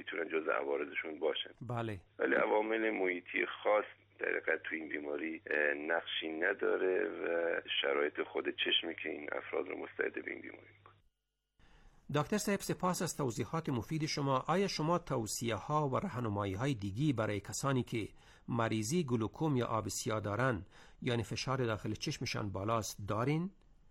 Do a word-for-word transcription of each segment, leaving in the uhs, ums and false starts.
میتونن جز عوارضشون باشن. بله. ولی عوامل محیطی خاص در حقیقت تو این بیماری نقشی نداره و شرایط خود چشمی که این افراد رو مستعد به این بیماری میکنه. دکتر صاحب سپاس از توضیحات مفید شما. آیا شما توصیه ها و راهنمایی های دیگی برای کسانی که مریضی گلوکوم یا آب سیاه دارن یعنی فشار داخل چشمشان بالاست دارین؟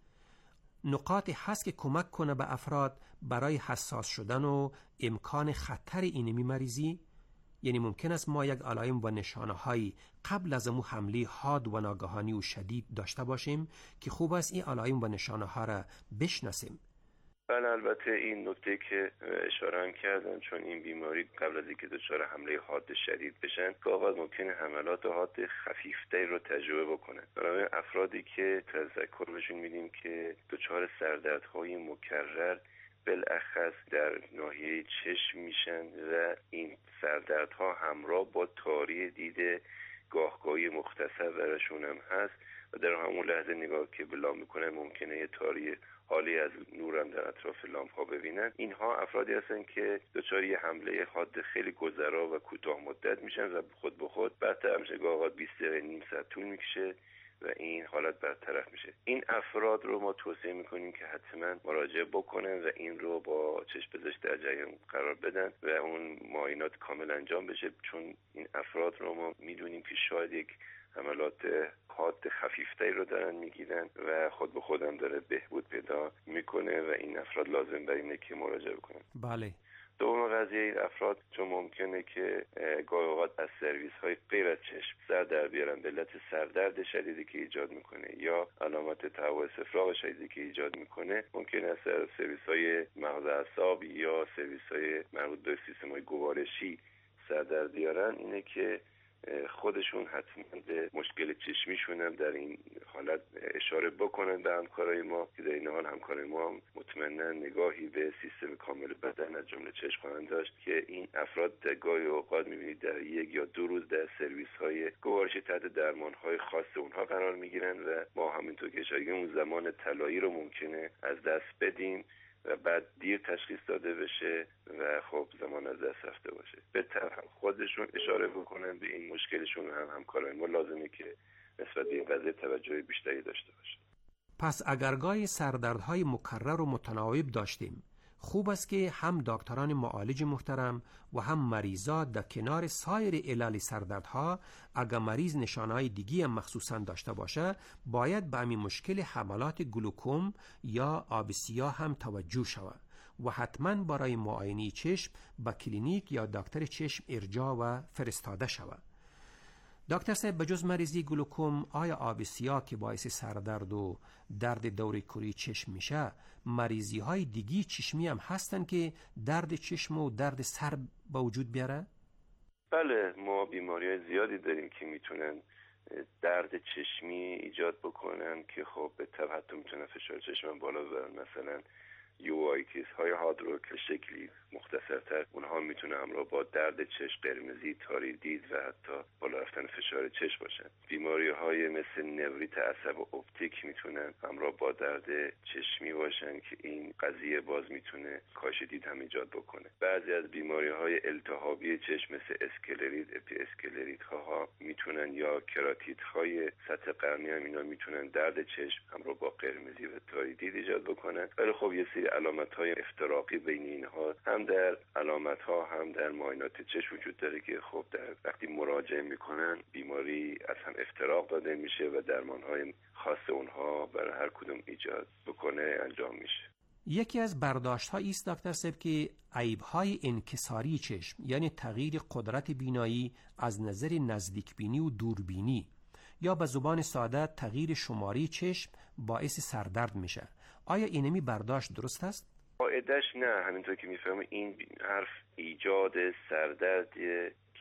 نقاطی هست که کمک کنه به افراد برای حساس شدن و امکان خطر اینمی مریضی؟ یعنی ممکن است ما یک علائم و نشانه هایی قبل از امو حمله حاد و ناگهانی و شدید داشته باشیم که خوب است این علائم و نشانه ها را بشناسیم. بله، البته این نکته که اشاره هم کردن، چون این بیماری قبل از اینکه دچار حمله حاد شدید بشن گاهی ممکنه حملات حاد خفیفتری رو تجربه بکنن. برای افرادی که تذکر بهشون میدیم که دچار سردردهای مکرر بالاخص در ناحیه چشم میشن و این سردردها همراه با تاری دید گاهگاهی مختصر برشون هم هست و در همون لحظه نگاه که به لامپ میکنن ممکنه یه تاری حالی از نور هم در اطراف لامپ ها ببینن. اینها افرادی هستن که دچار یه حمله حاد خیلی گذرا و کوتاه مدت میشن و خود به خود بعد میشه گاهی بیست دقیقه نیم ساعت طول میکشه و این حالت برطرف میشه. این افراد رو ما توصیه میکنیم که حتما مراجعه بکنن و این رو با چشم پزشک در جریان قرار بدن و اون معاینات کامل انجام بشه، چون این افراد رو ما میدونیم که شاید یک حملات حاد خفیفتری رو دارن میگیرن و خود به خودم داره بهبود پیدا میکنه و این افراد لازم داره اینه که مراجعه بکنن. بله. دوم قضیه این افراد چون ممکنه که گاهی اوقات از سرویس های غیر از چشم سر در بیارن به علت سردرد شدیدی که ایجاد میکنه یا علامت تهوع استفراغ شدیدی که ایجاد میکنه، ممکنه از سرویس های مغز اعصاب یا سرویس های مربوط به سیستم های گوارشی سر در بیارن، اینه که خودشون حتما به مشکل چشمیشون هم در این حالت اشاره بکنن به همکارای ما که در این حال همکارای ما هم مطمئنا نگاهی به سیستم کامل بدن از جمله چشم خواهند داشت که این افراد در گاهی اوقات میبینید در یک یا دو روز در سرویس های گوارشی تحت درمان های خاص اونها قرار میگیرن و ما همینطور که اشاره اون زمان طلایی رو ممکنه از دست بدیم و بعد دیر تشخیص داده بشه و خب زمان از دست رفته باشه. به طرف خودشون اشاره بکنن به این مشکلشون هم همکارای ما لازمه که نسبت به این قضیه توجه بیشتری داشته باشه. پس اگر گاهی سردردهای مکرر و متناوب داشتیم، خوب است که هم دکتران معالج محترم و هم مریضات در کنار سایر علل سردردها اگر مریض نشانه‌های دیگی هم مخصوصا داشته باشه باید به همین مشکل حملات گلوکوم یا آب سیاه هم توجه شود و حتما برای معاینه چشم به کلینیک یا دکتر چشم ارجاع و فرستاده شود. دکتر صاحب بجز مریضی گلوکوم آیا آب سیاه که باعث سردرد و درد دور کری چشم میشه مریضی های دیگی چشمی هم هستن که درد چشم و درد سر به وجود بیاره؟ بله، ما بیماری های زیادی داریم که میتونن درد چشمی ایجاد بکنن که خب به طب حتی میتونن فشار چشم بالا ببرن. مثلا یوایتیس های حاد رو که شکلی مختصرتر اونها میتونه همراه با درد چشم، قرمزی، تاری دید و حتی بالا رفتن فشار چشم باشن. بیماری های مثل نوریت عصب و اپتیک میتونن همراه با درد چشمی باشن که این قضیه باز میتونه کاهش دید هم ایجاد بکنه. بعضی از بیماری های التهابی چشم مثل اسکلریت، اپی اسکلریت ها میتونن یا کراتیت های سطح قرنی هم اینا میتونن درد چشم همراه با قرمزی و تاری دید ایجاد بکنن. ولی خب یه سری علامت‌های افتراقی بین اینها هم در علامت‌ها هم در معاینات چشم وجود داره که خب در وقتی مراجعه میکنن بیماری از هم افتراق داده میشه و درمان‌های خاص اونها برای هر کدوم ایجاد بکنه انجام میشه. یکی از برداشت‌ها ایست دکتر صاحب که عیب‌های انکساری چشم یعنی تغییر قدرت بینایی از نظر نزدیک بینی و دوربینی یا به زبان ساده تغییر شماری چشم باعث سردرد میشه. آیا اینمی برداشت درست است؟ قاعدش نه، همینطور که میفهمم این حرف ایجاد سردردیه که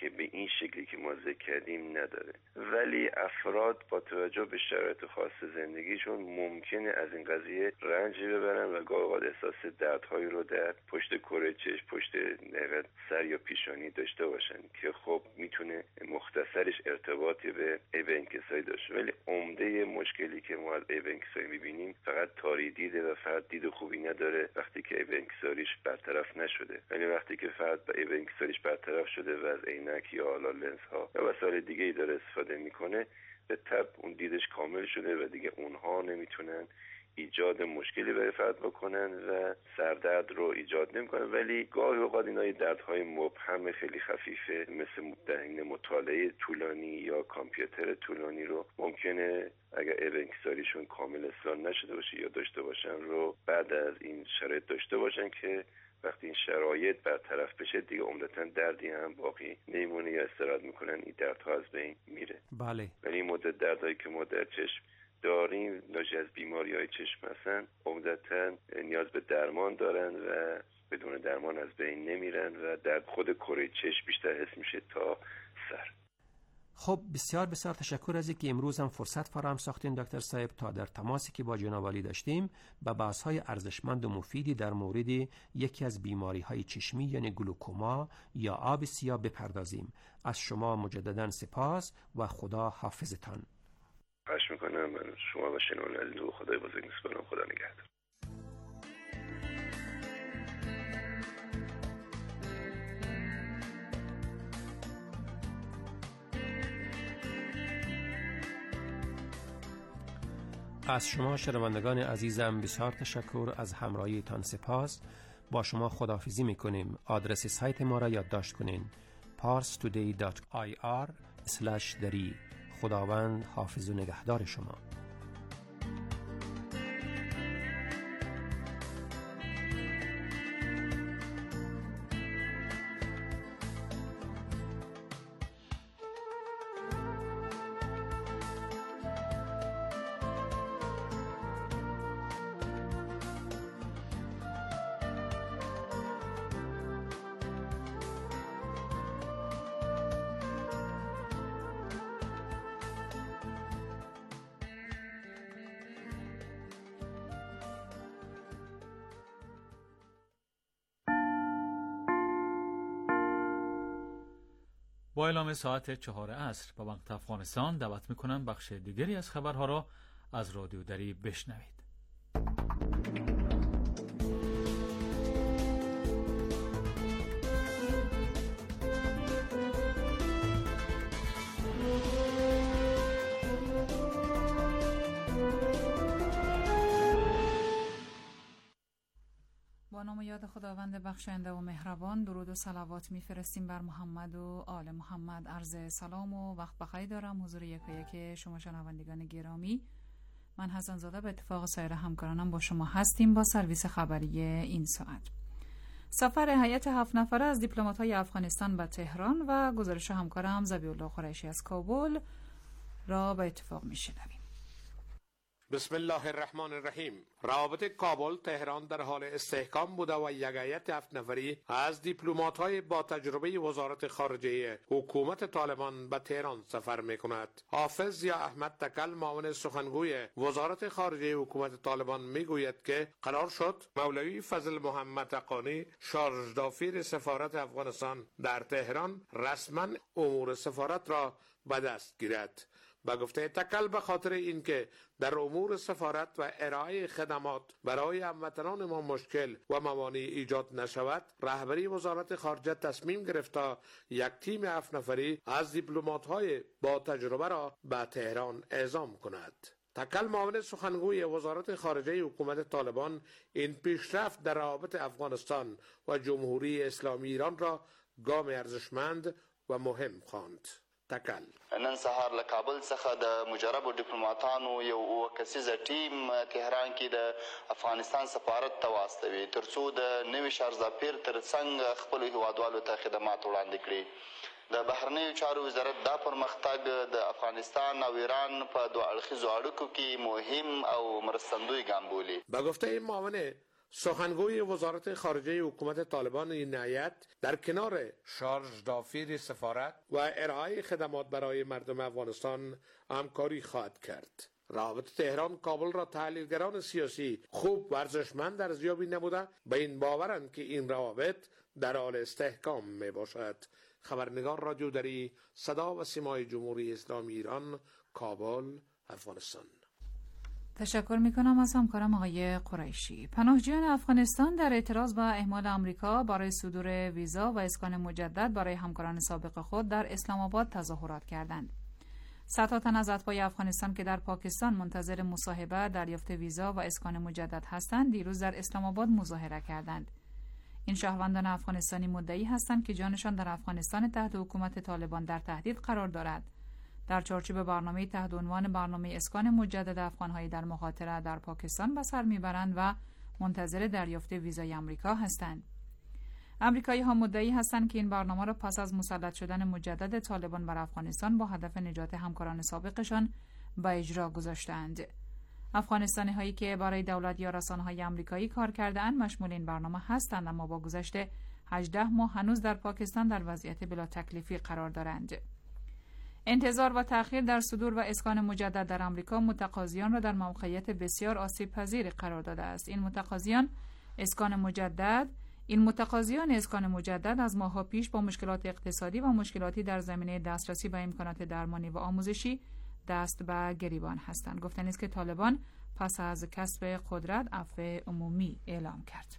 که به این شکلی که ما ذکر کردیم نداره، ولی افراد با توجه به شرایط خاص زندگیشون ممکنه از این قضیه رنج ببرن و گاهی اوقات احساس دردهایی رو در پشت کره چشم، پشت سر یا پیشانی داشته باشن که خب میتونه مختصرش ارتباطی به عیب انکساری داشته، ولی عمده مشکلی که ما از عیب انکساری میبینیم فقط تاری دیده و فرد دید خوبی نداره وقتی که عیب انکساریش برطرف نشده، ولی وقتی که فرد به عیب انکساریش برطرف شده و از عینک یا حالا لنز ها و وسایل دیگه‌ای داره استفاده میکنه، به تبع اون دیدش کامل شده و دیگه اونها نمیتونن ایجاد مشکلی برای فرد بکنن و سردرد رو ایجاد نمیکنن، ولی گاهی اوقات اینا دردهای مبهم خیلی خفیفه مثل در مطالعه طولانی یا کامپیوتر طولانی رو ممکنه اگر عیب انکساریشون کامل اصلاح نشده باشه یا داشته باشن رو بعد از این شرایط داشته باشن که وقتی این شرایط برطرف بشه دیگه عمدتاً دردی هم باقی نمیمونه یا استراحت میکنن، این دردها از بین میره. بله. ولی این مدت دردهایی که ما در چشم داریم ناشی از بیماری‌های چشم هستن عمدتاً نیاز به درمان دارن و بدون درمان از بین نمیرن و در خود کره چشم بیشتر حس میشه تا سر. خب بسیار بسیار تشکر از اینکه امروز هم فرصت فراهم ساختین دکتر صاحب تا در تماسی که با جناب عالی داشتیم به بحث‌های ارزشمند و مفیدی در مورد یکی از بیماری‌های چشمی یعنی گلوکوما یا آب سیاه بپردازیم. از شما مجدداً سپاس و خدا حافظتان. خواهش میکنم. من شما و شنوندگان عزیز رو خدای بزرگ میسپارم. خدا نگهدار. از شما شنوندگان عزیزم بسیار تشکر، از همراهیتان سپاس. با شما خداحافظی میکنیم. آدرس سایت ما را یادداشت کنین پارس تودی دات آی آر اسلش دری. خداوند حافظ و نگهدار شما. با اعلام ساعت چهار عصر با وقت افغانستان دعوت میکنم بخش دیگری از خبرها را از رادیو دری بشنوید. با نام یاد خداوند بخشنده و مهربان، درود و صلوات میفرستیم بر محمد و آل محمد. عرض سلام و وقت بخیر دارم حضور یکایک شما شنوندگان گرامی. من حسن زاده به اتفاق سایر همکارانم با شما هستیم با سرویس خبری این ساعت. سفر هیئت هفت نفره از دیپلمات‌های افغانستان به تهران و گزارش همکارم ذبیح الله قریشی از کابل را به اتفاق میشنویم. بسم الله الرحمن الرحیم. روابط کابل تهران در حال استحکام بوده و یک هیئت هفت نفری از دیپلمات‌های با تجربه وزارت خارجه حکومت طالبان به تهران سفر می‌کند. حافظ یا احمد تکل معاون سخنگوی وزارت خارجه حکومت طالبان میگوید که قرار شد مولوی فضل محمد حقانی شارژدافیر سفارت افغانستان در تهران رسما امور سفارت را به دست گیرد. با گفته تکل به خاطر اینکه در امور سفارت و ارائه خدمات برای هموطنان ما مشکل و موانع ایجاد نشود، رهبری وزارت خارجه تصمیم گرفت یک تیم هفت نفری از دیپلمات‌های با تجربه را به تهران اعزام کند. تکل معاون سخنگوی وزارت خارجه حکومت طالبان این پیشرفت در روابط افغانستان و جمهوری اسلامی ایران را گام ارزشمند و مهم خواند. تکل نن سهار له کابل څخه د مجربو ډیپلوماټانو یو وکسیزه ټیم تهران کې د افغانستان سفارت ته واستوي ترڅو د نوي شارژدافیر ترڅنګ خپل هیوادوالو ته خدمات وړاندې کړي. د بهرنیو چارو وزارت دا پرمختګ د افغانستان او ایران په دوه اړخیزو اړیکو کې مهم او مرستندوی ګام بولي. با گفته معاون سخنگوی وزارت خارجه حکومت طالبان این هیئت در کنار شارژ دافیر سفارت و ارائه خدمات برای مردم افغانستان همکاری خواهد کرد. روابط تهران کابل را تحلیلگران سیاسی خوب و ارزشمند ارزیابی نموده به این باورند که این روابط در حال استحکام می باشد. خبرنگار رادیو دری، صدا و سیمای جمهوری اسلامی ایران، کابل، افغانستان. تشکر می کنم از همکارم آقای قریشی. پناهجویان افغانستان در اعتراض به اهمال آمریکا برای صدور ویزا و اسکان مجدد برای همکاران سابق خود در اسلام آباد تظاهرات کردند. صدها تن از اتباع افغانستان که در پاکستان منتظر مصاحبه دریافت ویزا و اسکان مجدد هستند، دیروز در اسلام آباد مظاهره کردند. این شهروندان افغانستانی مدعی هستند که جانشان در افغانستان تحت حکومت طالبان در تهدید قرار دارد. در چارچوب برنامه تحت عنوان برنامه اسکان مجدد افغان‌های در مخاطره در پاکستان به سر میبرند و منتظر دریافت ویزای آمریکا هستند. آمریکایی‌ها مدعی هستند که این برنامه را پس از مسلط شدن مجدد طالبان بر افغانستان با هدف نجات همکاران سابقشان به اجرا گذاشتند. افغانستانی‌هایی که برای دولت یا رسانه‌های آمریکایی کار کرده‌اند مشمول این برنامه هستند، اما با گذشت هجده ماه هنوز در پاکستان در وضعیت بلا تکلیفی قرار دارند. انتظار و تأخیر در صدور و اسکان مجدد در آمریکا متقاضیان را در موقعیت بسیار آسیب پذیر قرار داده است. این متقاضیان اسکان مجدد این متقاضیان اسکان مجدد از ماه‌ها پیش با مشکلات اقتصادی و مشکلاتی در زمینه دسترسی به امکانات درمانی و آموزشی دست به گریبان هستند. گفتنی است که طالبان پس از کسب قدرت عفو عمومی اعلام کرد.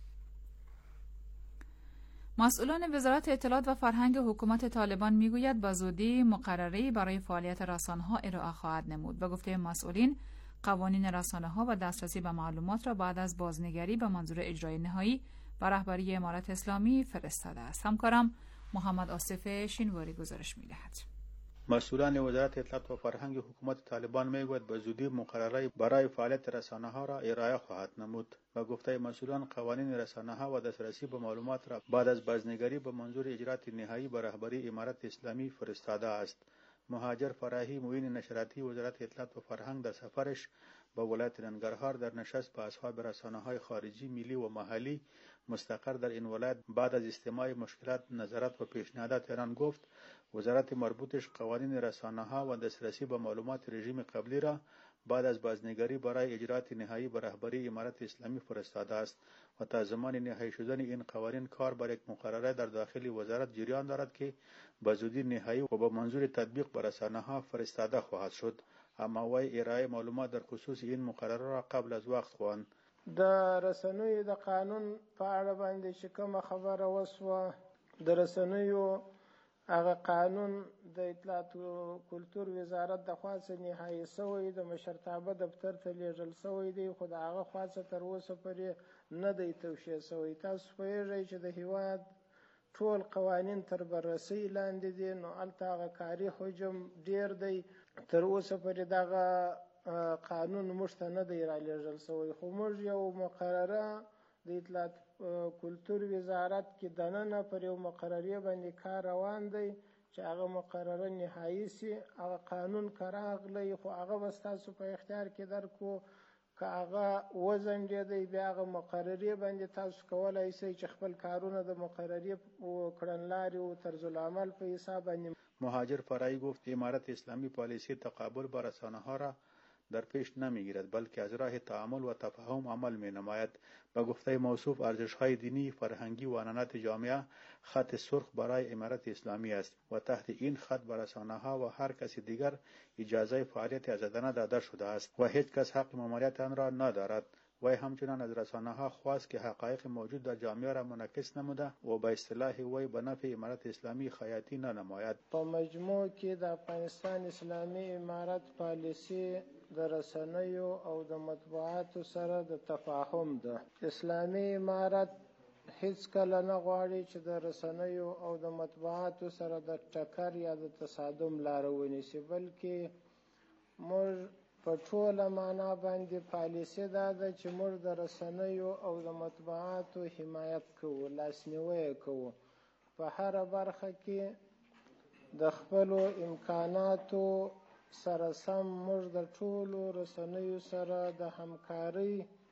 مسئولان وزارت اطلاعات و فرهنگ حکومت طالبان میگوید با زودی مقرری برای فعالیت رسانه‌ها ارائه خواهد نمود. به گفته مسئولین، قوانین رسانه‌ها و دسترسی به معلومات را بعد از بازنگری به منظور اجرای نهایی به رهبری امارت اسلامی فرستاده است. همکارم محمد آصف شینواری گزارش می‌دهد. مسئولان وزارت اطلاعات و فرهنگ حکومت طالبان میگوید به زودی مقرری برای فعالیت رسانه‌ها را ارائه خواهد نمود. به گفته مسئولان، قوانین رسانه‌ها و دسترسی به معلومات را بعد از بازنگری به منظور اجرات نهایی به رهبری امارت اسلامی فرستاده است. مهاجر فراهی، معین نشراتی وزارت اطلاعات و فرهنگ، در سفرش به ولایت ننگرهار در نشست با اصحاب رسانه‌های خارجی، ملی و محلی مستقر در این ولایت بعد از استماع مشکلات، نظرات و پیشنهادات ایران گفت وزارت مربوطش قوانین رسانه‌ها و دسترسی به معلومات رژیم قبلی را بعد از بازنگری برای اجرات نهایی به رهبری امارت اسلامی فرستاده است و تا زمان نهایی شدن این قوانین کار بر یک مقرره در داخل وزارت جریان دارد که به زودی نهایی و به منظور تطبیق بر رسانه‌ها فرستاده خواهد شد. اما وی ارائه معلومات در خصوص این مقرره را قبل از وخت خواند. د رسنیو د قانون په اړه باندې چې کومه خبره وسوه، د رسنیو هغه قانون د اطلاعات او کلتور وزارت د خوا څخه نهایی شوی، د مشرتابه دفتر ته لیږل شوی دی، خو د هغه خوا څخه تر اوسه پورې نه دی توشیح شوی. تاسو پوهیږئ چې د هیواد ټول قوانین تر بررسۍ لاندې دي، نو هلته هغه کاري حجم ډیر دی. تر اوسه پورې دغه قانون موږ ته نه دی رالیږل شوی، خو موږ یو مقرره د اطلاعات کلتور وزارت کې دننه پر یو مقررې باندې کار روان دی چې هغه مقرره نهایی سي. هغه قانون که راغلی، خو هغه به ستاسو په اختیار کې درکو. که هغه وځنډېدی، بیا هغه مقررې باندې تاسو کولی شئ چې خپل کارونه د مقررې کړنلارې و طرزالعمل په حساب باندې. مهاجر فرایی گفت امارت اسلامی پالیسی تقابل با رسانه‌ها را در پیش نمیگیرد، بلکه از راه تعامل و تفاهم عمل می نماید. به گفته موصوف، ارزش‌های دینی، فرهنگی و عنعنات جامعه خط سرخ برای امارت اسلامی است و تحت این خط به رسانه‌ها و هر کسی دیگر اجازه فعالیت آزادانه داده شده است و هیچ کس حق مماریت آن را ندارد. وی همچنان از رسانه‌ها خواست که حقایق موجود در جامعه را منعکس نموده و به اصطلاح وی به نفع امارت اسلامی خیاطی ننماید. په مجموع کې د افغانستان اسلامي امارت پالیسی د رسنیو او د مطبوعاتو سره د تفاهم ده. اسلامي امارت هیڅ کله نه غواړي چې د رسنیو او د مطبوعاتو سره د ټکر یا د تصادم لاره ونیسي، بلکې موږ په ټوله معنا باندې پالیسي دا ده چې موږ د رسنیو او د مطبوعاتو حمایت کوو، لاسنیوی کوو. په هره برخه کې د خپلو امکاناتو سره سم موږ د ټولو رسنیو سره د همکارۍ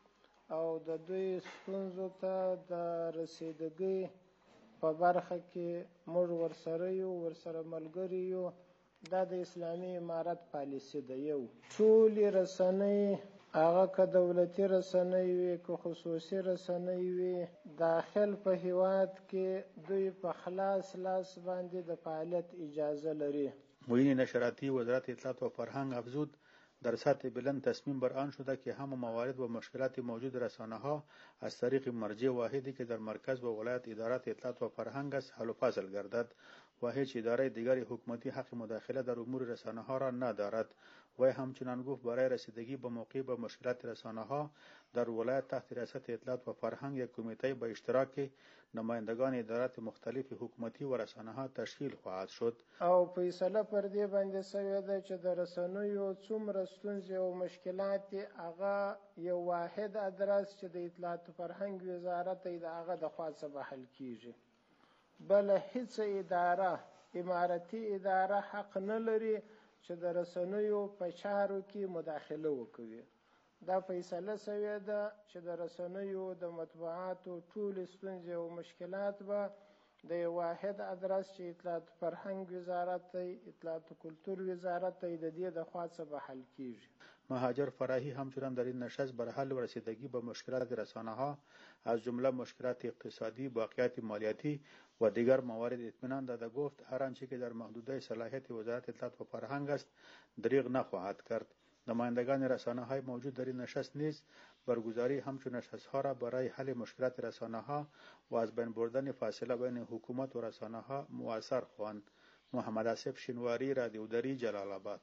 او د دوی ستونزو ته د رسیدګۍ په برخه کې موږ ورسره یو ورسره ملګري یو. دا د اسلامي امارت پالیسي ده. یو ټولې رسنۍ هغه که دولتي رسنۍ وي که خصوصي رسنۍ وي داخل په هیواد کې دوی په خلاص لاس باندې د فعالیت اجازه لري. معین نشراتی وزارت اطلاعات و فرهنگ افزود در سطح بلند تصمیم بر آن شده که همه موارد و مشکلات موجود رسانه ها از طریق مرجع واحدی که در مرکز و ولایت ادارات اطلاعات و فرهنگ است حل و فصل گردد و هیچ اداره دیگر حکومتی حق مداخله در امور رسانه ها را ندارد. و همچنان گفت برای رسیدگی به موقع به مشکلات رسانه ها در ولایت تحت ریاست اطلاعات و فرهنگ یک کمیته به اشتراک نمایندگان ادارات مختلف حکومتی و رسانه ها تشکیل خواهد شد. او فیصله پر دې باندې شوې ده چې د رسنیو څومره ستونزې او مشکلات هغه یو واحد ادرس چې د اطلاعات و فرهنګ وزارت یې د هغه د خوا څخه حل کیږي. بل هیڅ اداره امارتي اداره حق نه لري چې د رسنیو په چارو کې مداخله وکړي. دا فیصله شوې ده چې د رسنیو د مطبوعاتو ټول ستونزې او مشکلات به د یو واحد ادرس چې اطلاعات و فرهنګ وزارت دی اطلاعات و کلتور وزارت دی د دې د خوا څخه حل کیږي. مهاجر فراهی همچنان در این نشست بر حل و رسیدگی به مشکلات رسانه ها از جمله مشکلات اقتصادی، باقیات مالیاتی و دیگر موارد اطمینان داده. گفت هر آنچه که در محدوده صلاحیت وزارت اطلاعات و فرهنگ است دریغ نخواهد کرد. نمایندگان رسانه های موجود در این نشست نیز برگزاری همچون نشست ها را برای حل مشکلات رسانه ها و از بین بردن فاصله بین حکومت و رسانه ها مؤثر خواند. محمد آصف شینواری، رادیو دری، جلال آباد.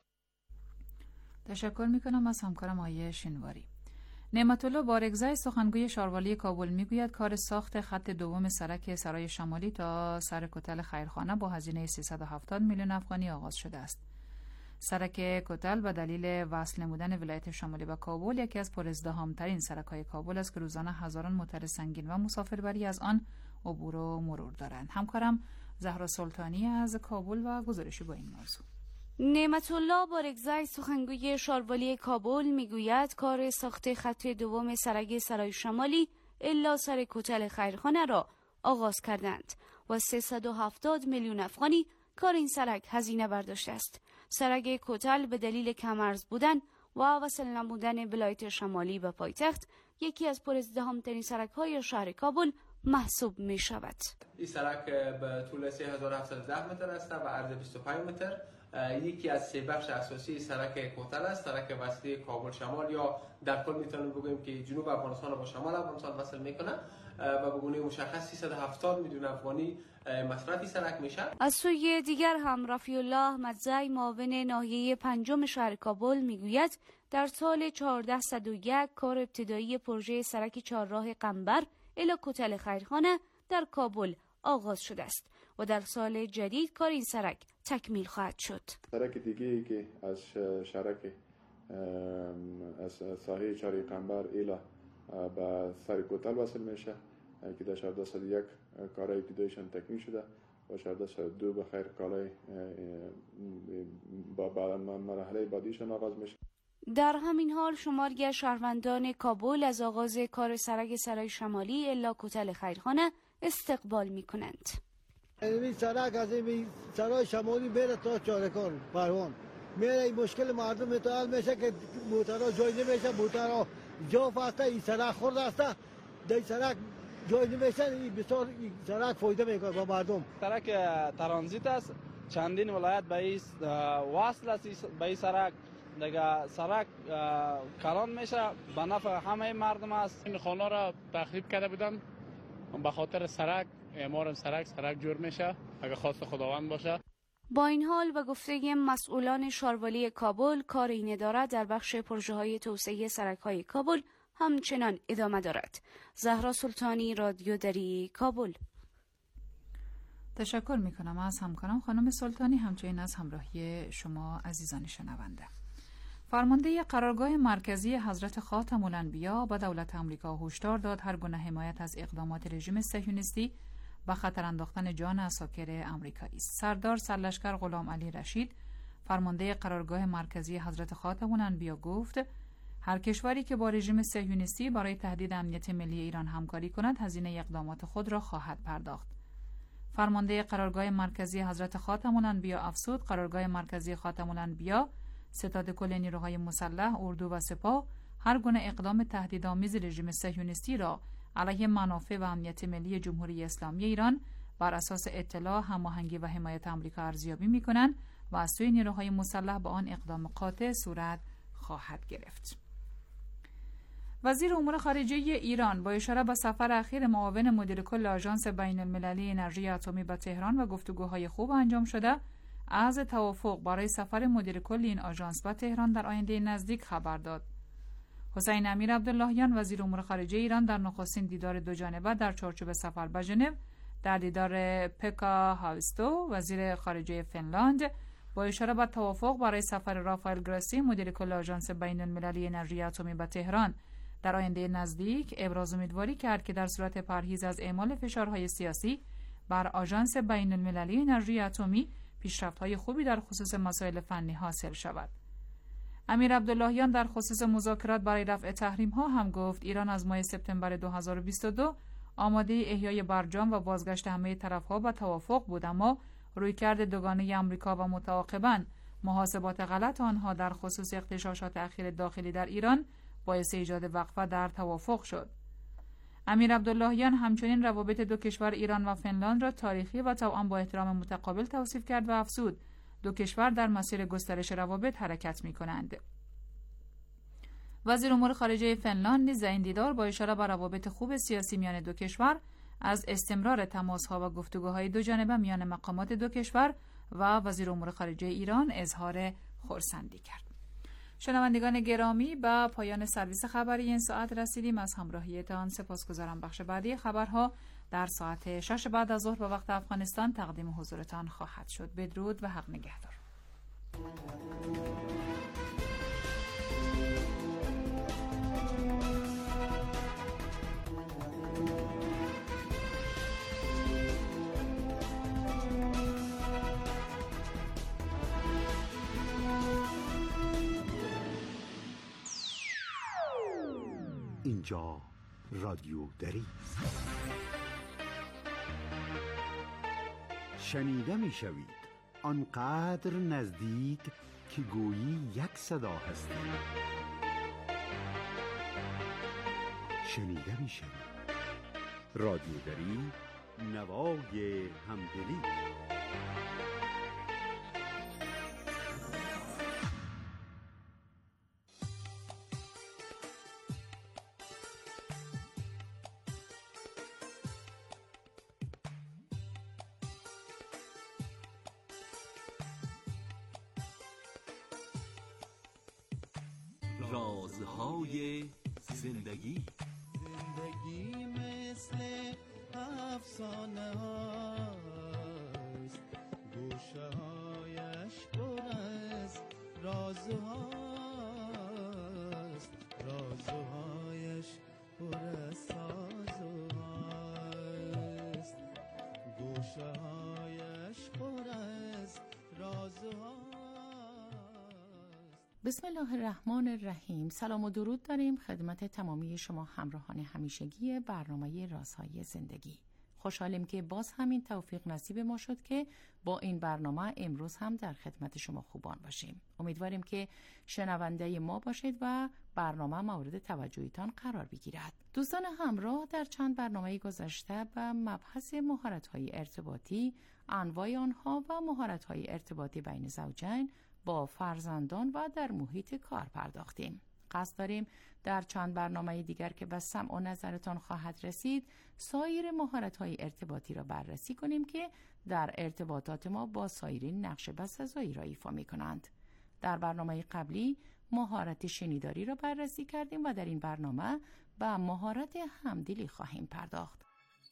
تشکر میکنم از همکارم آیه شینواری. نعمت الله بارگزای سخنگوی شاروالی کابل میگوید کار ساخت خط دوم سرک سرای شمالی تا سر کتل خیرخانه با هزینه سیصد و هفتاد میلیون افغانی آغاز شده است. سرک کتل به دلیل وصل نمودن ولایت شمالی با کابل یکی از پرازدحام‌ترین سرک‌های کابل است که روزانه هزاران موتر سنگین و مسافربری از آن عبور و مرور دارند. همکارم زهرا سلطانی از کابل و گزارشی با این موضوع. نعمت الله بارگزای سخنگوی شاروالی کابل میگوید کار ساخت خط دوم سرک سرای شمالی الا سر کتل خیرخانه را آغاز کردند و سیصد و هفتاد میلیون افغانی کار این سرک هزینه برداشته است. سرک کتل به دلیل کم‌ارز بودن و وصل نمودن ولایت شمالی به پایتخت یکی از پرازدحام‌ترین سرک‌های شهر کابل محسوب می شود. این سرک به طول سه هزار و هفتصد و ده متر است و عرض بیست و پنج متر. یکی از سه بخش اساسی سرک کتل است، سرک وصلی کابل شمال یا در کل میتونیم بگوییم که جنوب افغانستان با شمال افغانستان وصل میکنه و به گونه مشخص سیصد و هفتاد میلیون افغانی مصرف سرک میشه. از سوی دیگر هم رفیع الله مدزی معاون ناحیه پنجم شهر کابل میگوید در سال هزار و چهارصد و یک کار ابتدایی پروژه سرک چهارراه قنبر الی کتل خیرخانه در کابل آغاز شده است و در سال جدید کار این سرک تکمیل خواهد شد. سرک دیگه‌ای که از شرک از ساحه چهارراه قنبر الی به سر کتل وصل میشه که در هزار و چهارصد و یک کار ابتداییشان تکمیل شده و هزار و چهارصد و دو به خیر کارهای با مرحله بعدیشان آغاز میشه. در همین حال شماری شهروندان کابل از آغاز کار سرک سرای شمالی الی کتل خیرخانه استقبال میکنند. این سرک از این سرای شمالی بره تا چارکان پروان میره، این مشکل مردم متحل میشه که موترها جای نمیشه، موترها جا فسته، این سرک خورد است، در این سرک جای نمیشه، این بسیار این سرک فایده میکنه با مردم. سرک ترانزیت است، چندین ولایت به این وصل است به این سرک، دیگه سرک کلان میشه به نفع همه مردم است. این خانه را تخریب کرده بودن به خاطر سرک، اعمار سرک سرک جور میشه اگه خواست خداوند باشه. با این حال و گفته مسئولان شاروالی کابل کار این اداره در بخش پروژه های توسعه سرک های کابل همچنان ادامه دارد. زهرا سلطانی، رادیو دری، کابل. تشکر می کنم از همکارم خانم سلطانی، همچنین از همراهی شما عزیزان شنونده. فرمانده قرارگاه مرکزی حضرت خاتم الانبیا به دولت آمریکا هشدار داد هر گونه حمایت از اقدامات رژیم صهیونیستی به خطر انداختن جان عساکر آمریکایی است. سردار سرلشکر غلام علی رشید، فرمانده قرارگاه مرکزی حضرت خاتم الانبیا گفت هر کشوری که با رژیم صهیونیستی برای تهدید امنیت ملی ایران همکاری کند هزینه اقدامات خود را خواهد پرداخت. فرمانده قرارگاه مرکزی حضرت خاتم الانبیا افزود قرارگاه مرکزی خاتم الانبیا، ستاد کل نیروهای مسلح، اردو و سپاه هر گونه اقدام تهدیدآمیز رژیم صهیونیستی را علیه منافع و امنیت ملی جمهوری اسلامی ایران بر اساس اطلاع، هماهنگی و حمایت آمریکا ارزیابی می‌کنند و از سوی نیروهای مسلح به آن اقدام قاطع صورت خواهد گرفت. وزیر امور خارجه ایران با اشاره به سفر اخیر معاون مدیر کل آژانس بین المللی انرژی اتمی به تهران و گفتگوهای خوب انجام شده از توافق برای سفر مدیر کل این آژانس به تهران در آینده نزدیک خبر داد. حسین امیر عبداللهیان وزیر امور خارجه ایران در نخستین دیدار دو جانبه در چارچوب سفر به ژنو در دیدار پکا هاوستو وزیر خارجه فنلاند با اشاره به توافق برای سفر رافائل گراسی مدیر کل آژانس بین المللی انرژی اتمی به تهران در آینده نزدیک ابراز امیدواری کرد که در صورت پرهیز از اعمال فشارهای سیاسی بر آژانس بین المللی انرژی اتمی پیشرفت‌های خوبی در خصوص مسائل فنی حاصل شود. امیر عبداللهیان در خصوص مذاکرات برای رفع تحریم‌ها هم گفت ایران از ماه سپتامبر دو هزار و بیست و دو آماده احیای برجام و بازگشت همه طرف‌ها به توافق بود، اما رویکرد دوگانه آمریکا و متعاقباً محاسبات غلط آنها در خصوص اغتشاشات اخیر داخلی در ایران باعث ایجاد وقفه در توافق شد. امیر عبداللهیان همچنین روابط دو کشور ایران و فنلاند را تاریخی و توأم با احترام متقابل توصیف کرد و افزود دو کشور در مسیر گسترش روابط حرکت می‌کنند. وزیر امور خارجه فنلاند نیز این دیدار با اشاره به روابط خوب سیاسی میان دو کشور از استمرار تماس‌ها و گفتگوهای دو جانبه میان مقامات دو کشور و وزیر امور خارجه ایران اظهار خرسندی کرد. شنوندگان گرامی، به پایان سرویس خبری این ساعت رسیدیم. از همراهیتان سپاسگزارم. بخش بعدی خبرها در ساعت شش بعد از ظهر به وقت افغانستان تقدیم حضورتان خواهد شد. بدرود و حق نگهدار. اینجا رادیو دری است. شنیده می شوید آنقدر نزدیک که گویی یک صدا هستید. شنیده می شوید رادیو دری، نوای همدلی. رازهای زندگی. زندگی مثل افسانه هاست، گوشه هایش پر از رازهاست، رازهایش پر از سازهاست، گوشه هایش پر از رازهاست. بسم الله الرحمن الرحیم. سلام و درود داریم خدمت تمامی شما همراهان همیشگی برنامه رازهای زندگی. خوشحالیم که باز همین توفیق نصیب ما شد که با این برنامه امروز هم در خدمت شما خوبان باشیم. امیدواریم که شنونده ما باشید و برنامه مورد توجهتان قرار بگیرد. دوستان همراه، در چند برنامه گذشته به مبحث مهارت‌های ارتباطی، انواع آنها و مهارت‌های ارتباطی بین زوجین با فرزندان و در محیط کار پرداختیم. قصد داریم در چند برنامه دیگر که به سمع و نظرتان خواهد رسید سایر مهارت‌های ارتباطی را بررسی کنیم که در ارتباطات ما با سایرین نقش بسزایی را ایفا می‌کنند. در برنامه قبلی مهارت شنیداری را بررسی کردیم و در این برنامه به مهارت همدلی خواهیم پرداخت.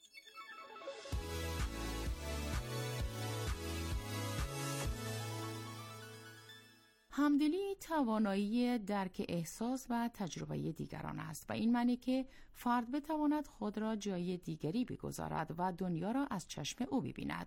همدلی توانایی درک احساس و تجربه دیگران است و این معنی که فرد بتواند خود را جای دیگری بگذارد و دنیا را از چشم او ببیند.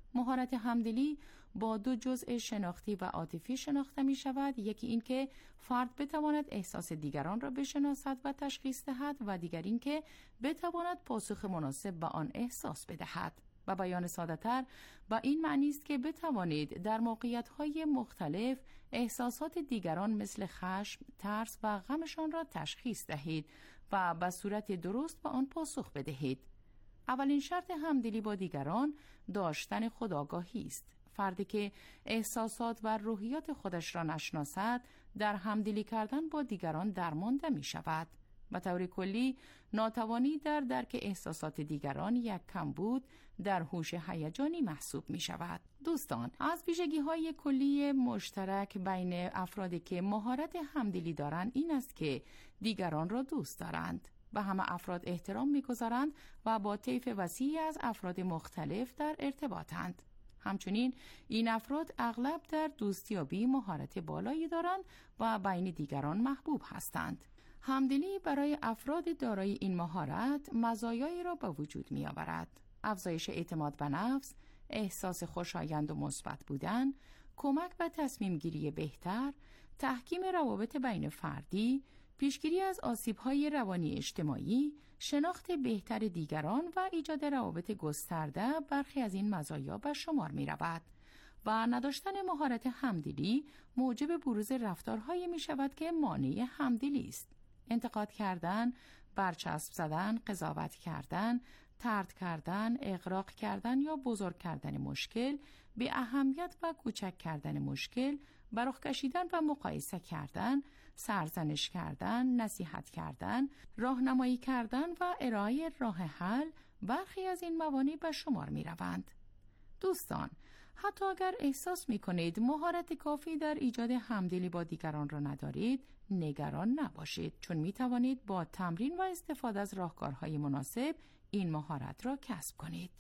مهارت همدلی با دو جزء شناختی و عاطفی شناخته می شود. یکی این که فرد بتواند احساس دیگران را بشناسد و تشخیص دهد و دیگر این که بتواند پاسخ مناسب به آن احساس بدهد. و بیان ساده‌تر با این معنی است که بتوانید در موقعیت‌های مختلف احساسات دیگران مثل خشم، ترس و غمشان را تشخیص دهید و به صورت درست به آن پاسخ بدهید. اولین شرط همدلی با دیگران داشتن خودآگاهی است. فردی که احساسات و روحیات خودش را نشناسد، در همدلی کردن با دیگران درمانده می شود. به طور کلی، ناتوانی در درک احساسات دیگران یک کمبود در هوش هیجانی محسوب می شود. دوستان، از ویژگی‌های کلی مشترک بین افرادی که مهارت همدلی دارند این است که دیگران را دوست دارند، به همه افراد احترام می‌گذارند و با طیف وسیعی از افراد مختلف در ارتباطند. همچنین این افراد اغلب در دوستیابی مهارت بالایی دارند و بین دیگران محبوب هستند. همدلی برای افراد دارای این مهارت مزایایی را به وجود می آورد: افزایش اعتماد به نفس، احساس خوشایند و مثبت بودن، کمک به تصمیم گیری بهتر، تحکیم روابط بین فردی، پیشگیری از آسیب‌های روانی اجتماعی، شناخت بهتر دیگران و ایجاد روابط گسترده برخی از این مزایا به شمار می رود. و نداشتن مهارت همدلی موجب بروز رفتارهایی می شود که مانع همدلی است: انتقاد کردن، برچسب زدن، قضاوت کردن، طرد کردن، اغراق کردن یا بزرگ کردن مشکل، به اهمیت و کوچک کردن مشکل، برخ کشیدن و مقایسه کردن، سرزنش کردن، نصیحت کردن، راهنمایی کردن و ارائه راه حل برخی از این موانع به شمار می روند. دوستان، حتی اگر احساس می کنید مهارت کافی در ایجاد همدلی با دیگران را ندارید، نگران نباشید، چون می توانید با تمرین و استفاده از راهکارهای مناسب این مهارت را کسب کنید.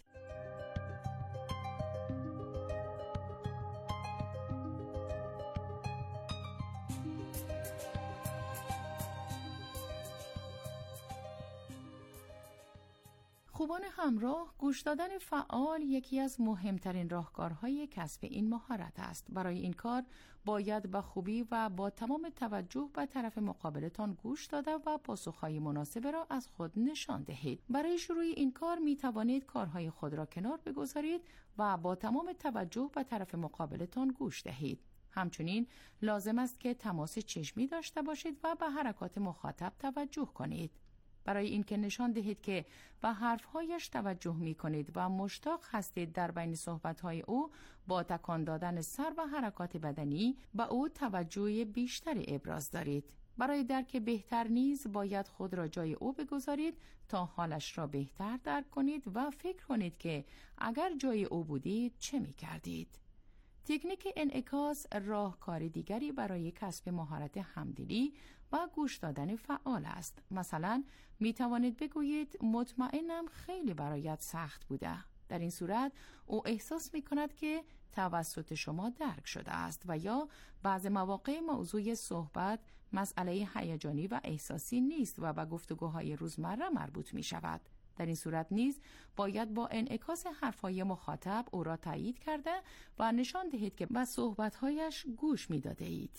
خوبان همراه، گوش دادن فعال یکی از مهمترین راهکارهای کسب این مهارت است. برای این کار باید با خوبی و با تمام توجه به طرف مقابلتان گوش داده و پاسخهای مناسب را از خود نشان دهید. برای شروع این کار می توانید کارهای خود را کنار بگذارید و با تمام توجه به طرف مقابلتان گوش دهید. همچنین لازم است که تماس چشمی داشته باشید و به حرکات مخاطب توجه کنید. برای اینکه نشان دهید که به حرفهایش توجه می کنید و مشتاق هستید در بین صحبتهای او با تکان دادن سر و حرکات بدنی به او توجه بیشتری ابراز دارید. برای درک بهتر نیز باید خود را جای او بگذارید تا حالش را بهتر درک کنید و فکر کنید که اگر جای او بودید چه می کردید. تکنیک انعکاس راهکار دیگری برای کسب مهارت همدلی و گوش دادن فعال است. مثلا می توانید بگویید مطمئنم خیلی برایت سخت بوده. در این صورت او احساس می کند که توسط شما درک شده است و یا بعض مواقع موضوع صحبت مسئله هیجانی و احساسی نیست و به گفتگوهای روزمره مربوط می شود. در این صورت نیز باید با انعکاس حرفهای مخاطب او را تایید کرده و نشان دهید که به صحبتهایش گوش می داده اید.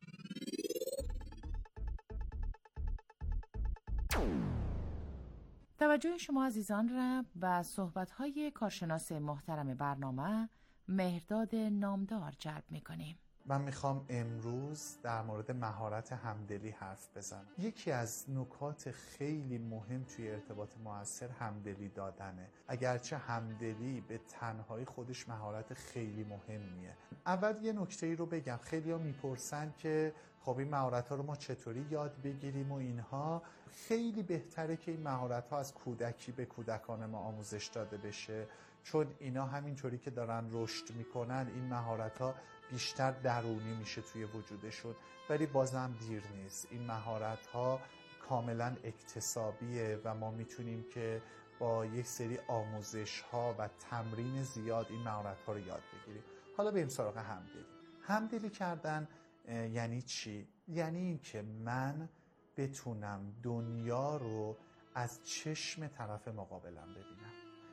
توجه شما عزیزان را به صحبتهای کارشناس محترم برنامه مهرداد نامدار جلب می کنیم. من میخوام امروز در مورد مهارت همدلی حرف بزنم. یکی از نکات خیلی مهم توی ارتباط مؤثر همدلی دادنه. اگرچه همدلی به تنهایی خودش مهارت خیلی مهمیه. اول یه نکته ای رو بگم. خیلی ها میپرسن که خب این مهارت ها رو ما چطوری یاد بگیریم و اینها. خیلی بهتره که این مهارت ها از کودکی به کودکان ما آموزش داده بشه، چون اینا همینطوری که دارن رشد میکنن این مهارت ها بیشتر درونی میشه توی وجودشون، ولی بازم دیر نیست. این مهارت ها کاملا اکتسابیه و ما میتونیم که با یک سری آموزش ها و تمرین زیاد این مهارت ها رو یاد بگیریم. حالا بریم سراغ همدلی. همدلی کردن یعنی چی؟ یعنی این که من بتونم دنیا رو از چشم طرف مقابلم ببینم.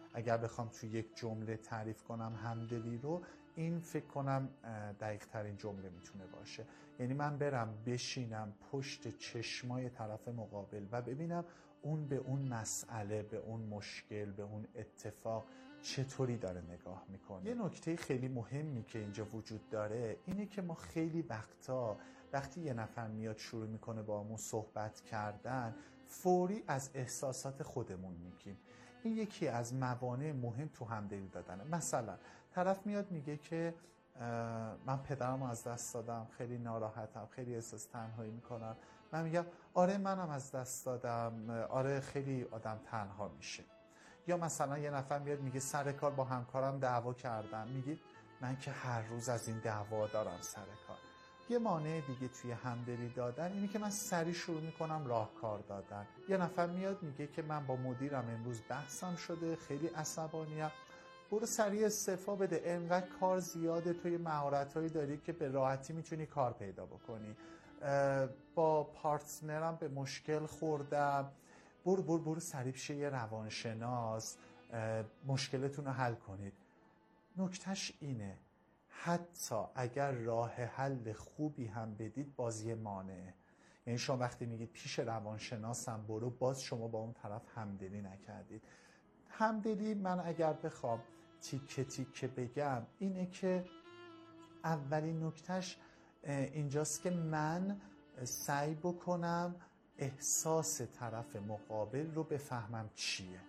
اگر بخوام توی یک جمله تعریف کنم همدلی رو، این فکر کنم دقیق ترین جمله میتونه باشه. یعنی من برم بشینم پشت چشمای طرف مقابل و ببینم اون به اون مسئله، به اون مشکل، به اون اتفاق چطوری داره نگاه میکنه. یه نکته خیلی مهمی که اینجا وجود داره اینه که ما خیلی وقتا وقتی یه نفر میاد شروع میکنه با همون صحبت کردن، فوری از احساسات خودمون میگیم. این یکی از موانع مهم تو همدلی دادنه. مثلا طرف میاد میگه که من پدرم از دست دادم، خیلی ناراحتم، خیلی احساس تنهایی میکنم. من میگم آره منم از دست دادم، آره خیلی آدم تنها میشه. یا مثلا یه نفر میاد میگه سر کار با همکارم دعوا کردم، میگه من که هر روز از این دعوا دارم سر کار. یه مانع دیگه توی همدلی دادن اینه که من سریع شروع میکنم راهکار دادن. یه نفر میاد میگه که من با مدیرم امروز بحثم شده، خیلی عصبانیم، برو سریع استعفا بده، انقدر کار زیاده، توی مهارت‌هایی داری که به راحتی میتونی کار پیدا بکنی. با پارتنرم به مشکل خوردم، برو برو برو سریع بشه یه روانشناس، مشکلتون رو حل کنید. نکتهش اینه حتی اگر راه حل خوبی هم بدید باز یه مانعه. یعنی شما وقتی میگید پیش روانشناسم برو، باز شما با اون طرف همدلی نکردید. همدلی من اگر بخوام تیکه تیکه بگم اینه که اولین نکتهش اینجاست که من سعی بکنم احساس طرف مقابل رو بفهمم چیه.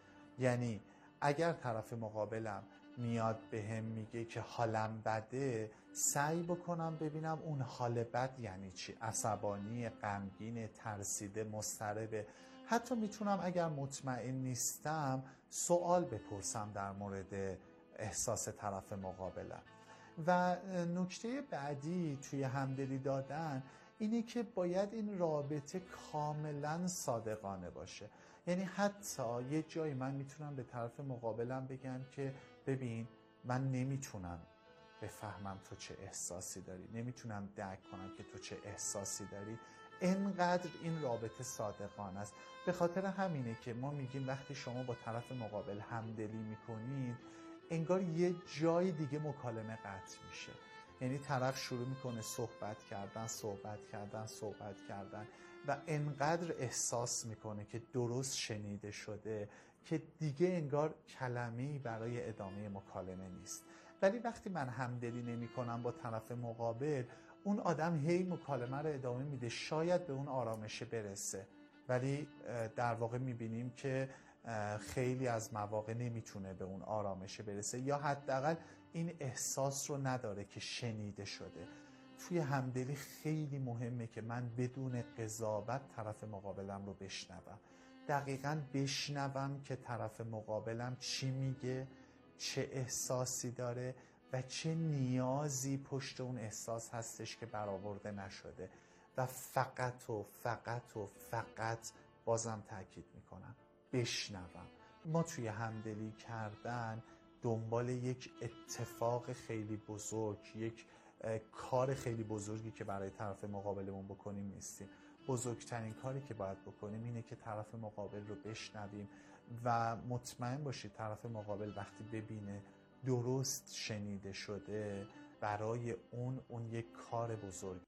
یعنی اگر طرف مقابلم میاد به هم میگه که حالم بده، سعی بکنم ببینم اون حال بد یعنی چی، عصبانی، غمگین، ترسیده، مضطربه. حتی میتونم اگر مطمئن نیستم سوال بپرسم در مورد احساس طرف مقابلم. و نکته بعدی توی همدلی دادن اینه که باید این رابطه کاملا صادقانه باشه. یعنی حتی یه جایی من میتونم به طرف مقابلم بگم که ببین من نمیتونم بفهمم تو چه احساسی داری، نمیتونم درک کنم که تو چه احساسی داری. انقدر این رابطه صادقانه است. به خاطر همینه که ما میگیم وقتی شما با طرف مقابل همدلی میکنید انگار یه جای دیگه مکالمه قطع میشه. یعنی طرف شروع میکنه صحبت کردن صحبت کردن صحبت کردن و انقدر احساس میکنه که درست شنیده شده که دیگه انگار کلمه‌ای برای ادامه مکالمه نیست. ولی وقتی من همدلی نمیکنم با طرف مقابل، اون آدم هی مکالمه رو ادامه میده، شاید به اون آرامشه برسه، ولی در واقع میبینیم که خیلی از مواقع نمیتونه به اون آرامشه برسه یا حداقل این احساس رو نداره که شنیده شده. توی همدلی خیلی مهمه که من بدون قضاوت طرف مقابلم رو بشنوم. دقیقاً بشنوم که طرف مقابلم چی میگه، چه احساسی داره و چه نیازی پشت اون احساس هستش که برآورده نشده. و فقط و فقط و فقط بازم تاکید میکنم بشنوم. ما توی همدلی کردن دنبال یک اتفاق خیلی بزرگ، یک کار خیلی بزرگی که برای طرف مقابلمون بکنیم نیستیم. بزرگترین کاری که باید بکنیم اینه که طرف مقابل رو بشنویم و مطمئن باشید طرف مقابل وقتی ببینه درست شنیده شده برای اون اون یک کار بزرگ.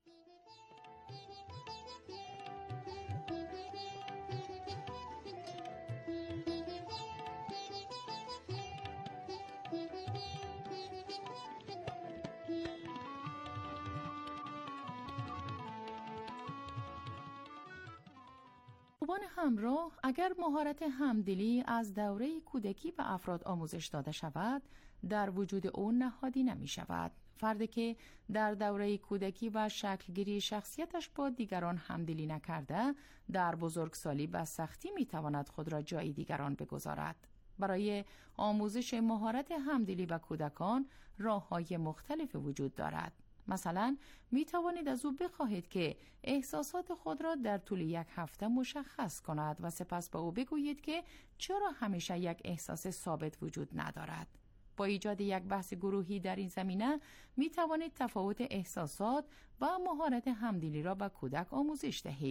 خوبان همراه، اگر مهارت همدلی از دوره کودکی به افراد آموزش داده شود، در وجود او نهادی نمی شود. فردی که در دوره کودکی و شکلگیری شخصیتش با دیگران همدلی نکرده، در بزرگسالی به سختی می تواند خود را جای دیگران بگذارد. برای آموزش مهارت همدلی و کودکان راه‌های مختلف وجود دارد. مثلا می توانید از او بخواهید که احساسات خود را در طول یک هفته مشخص کند و سپس به او بگویید که چرا همیشه یک احساس ثابت وجود ندارد. با ایجاد یک بحث گروهی در این زمینه می توانید تفاوت احساسات و مهارت همدلی را به کودک آموزش دهید.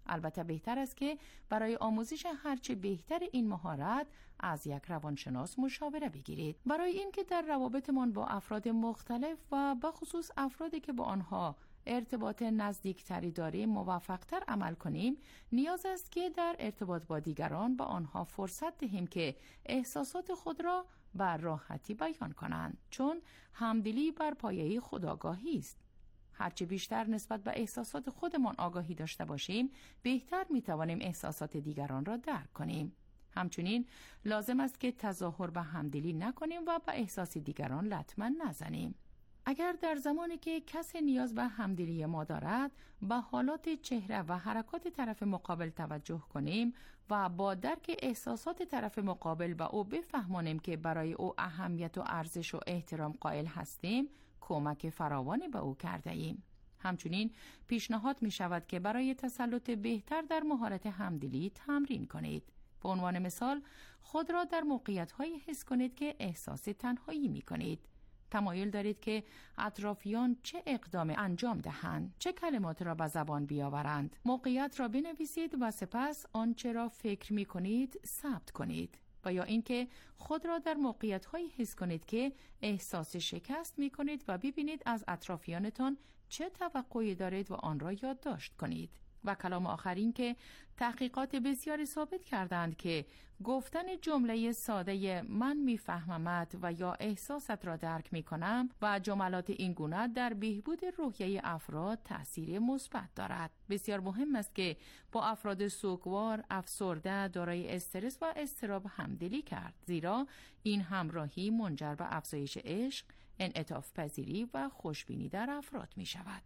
البته بهتر است که برای آموزش هرچه بهتر این مهارت از یک روانشناس مشاوره بگیرید. برای اینکه در روابطمان با افراد مختلف و به خصوص افرادی که با آنها ارتباط نزدیکتری داریم موفق‌تر عمل کنیم، نیاز است که در ارتباط با دیگران با آنها فرصت دهیم که احساسات خود را بر راحتی بیان کنند، چون همدلی بر پایه خودآگاهی است. هرچه بیشتر نسبت به احساسات خودمان آگاهی داشته باشیم، بهتر می‌توانیم احساسات دیگران را درک کنیم. همچنین لازم است که تظاهر به همدلی نکنیم و به احساس دیگران لطمه نزنیم. اگر در زمانی که کسی نیاز به همدلی ما دارد به حالات چهره و حرکات طرف مقابل توجه کنیم و با درک احساسات طرف مقابل به او بفهمانیم که برای او اهمیت و ارزش و احترام قائل هستیم، کمک فراوانی به او کرده ایم. همچنین پیشنهاد می شود که برای تسلط بهتر در مهارت همدلی تمرین کنید. به عنوان مثال، خود را در موقعیت‌هایی حس کنید که احساس تنهایی می کنید. تمایل دارید که اطرافیان چه اقدام انجام دهند، چه کلمات را به زبان بیاورند. موقعیت را بنویسید و سپس آنچه را فکر می کنید ثبت کنید. و یا اینکه خود را در موقعیت‌هایی حس کنید که احساس شکست می کنید و ببینید از اطرافیانتان چه توقعی دارید و آن را یادداشت کنید. و کلام آخرین که تحقیقات بسیاری ثابت کردند که گفتن جمله ساده من میفهممت و یا احساست را درک میکنم و جملات این گونه در بهبود روحیه افراد تأثیر مثبت دارد. بسیار مهم است که با افراد سوگوار، افسرده، دارای استرس و اضطراب همدلی کرد، زیرا این همراهی منجر به افزایش عشق، انعطاف پذیری و خوشبینی در افراد می شود.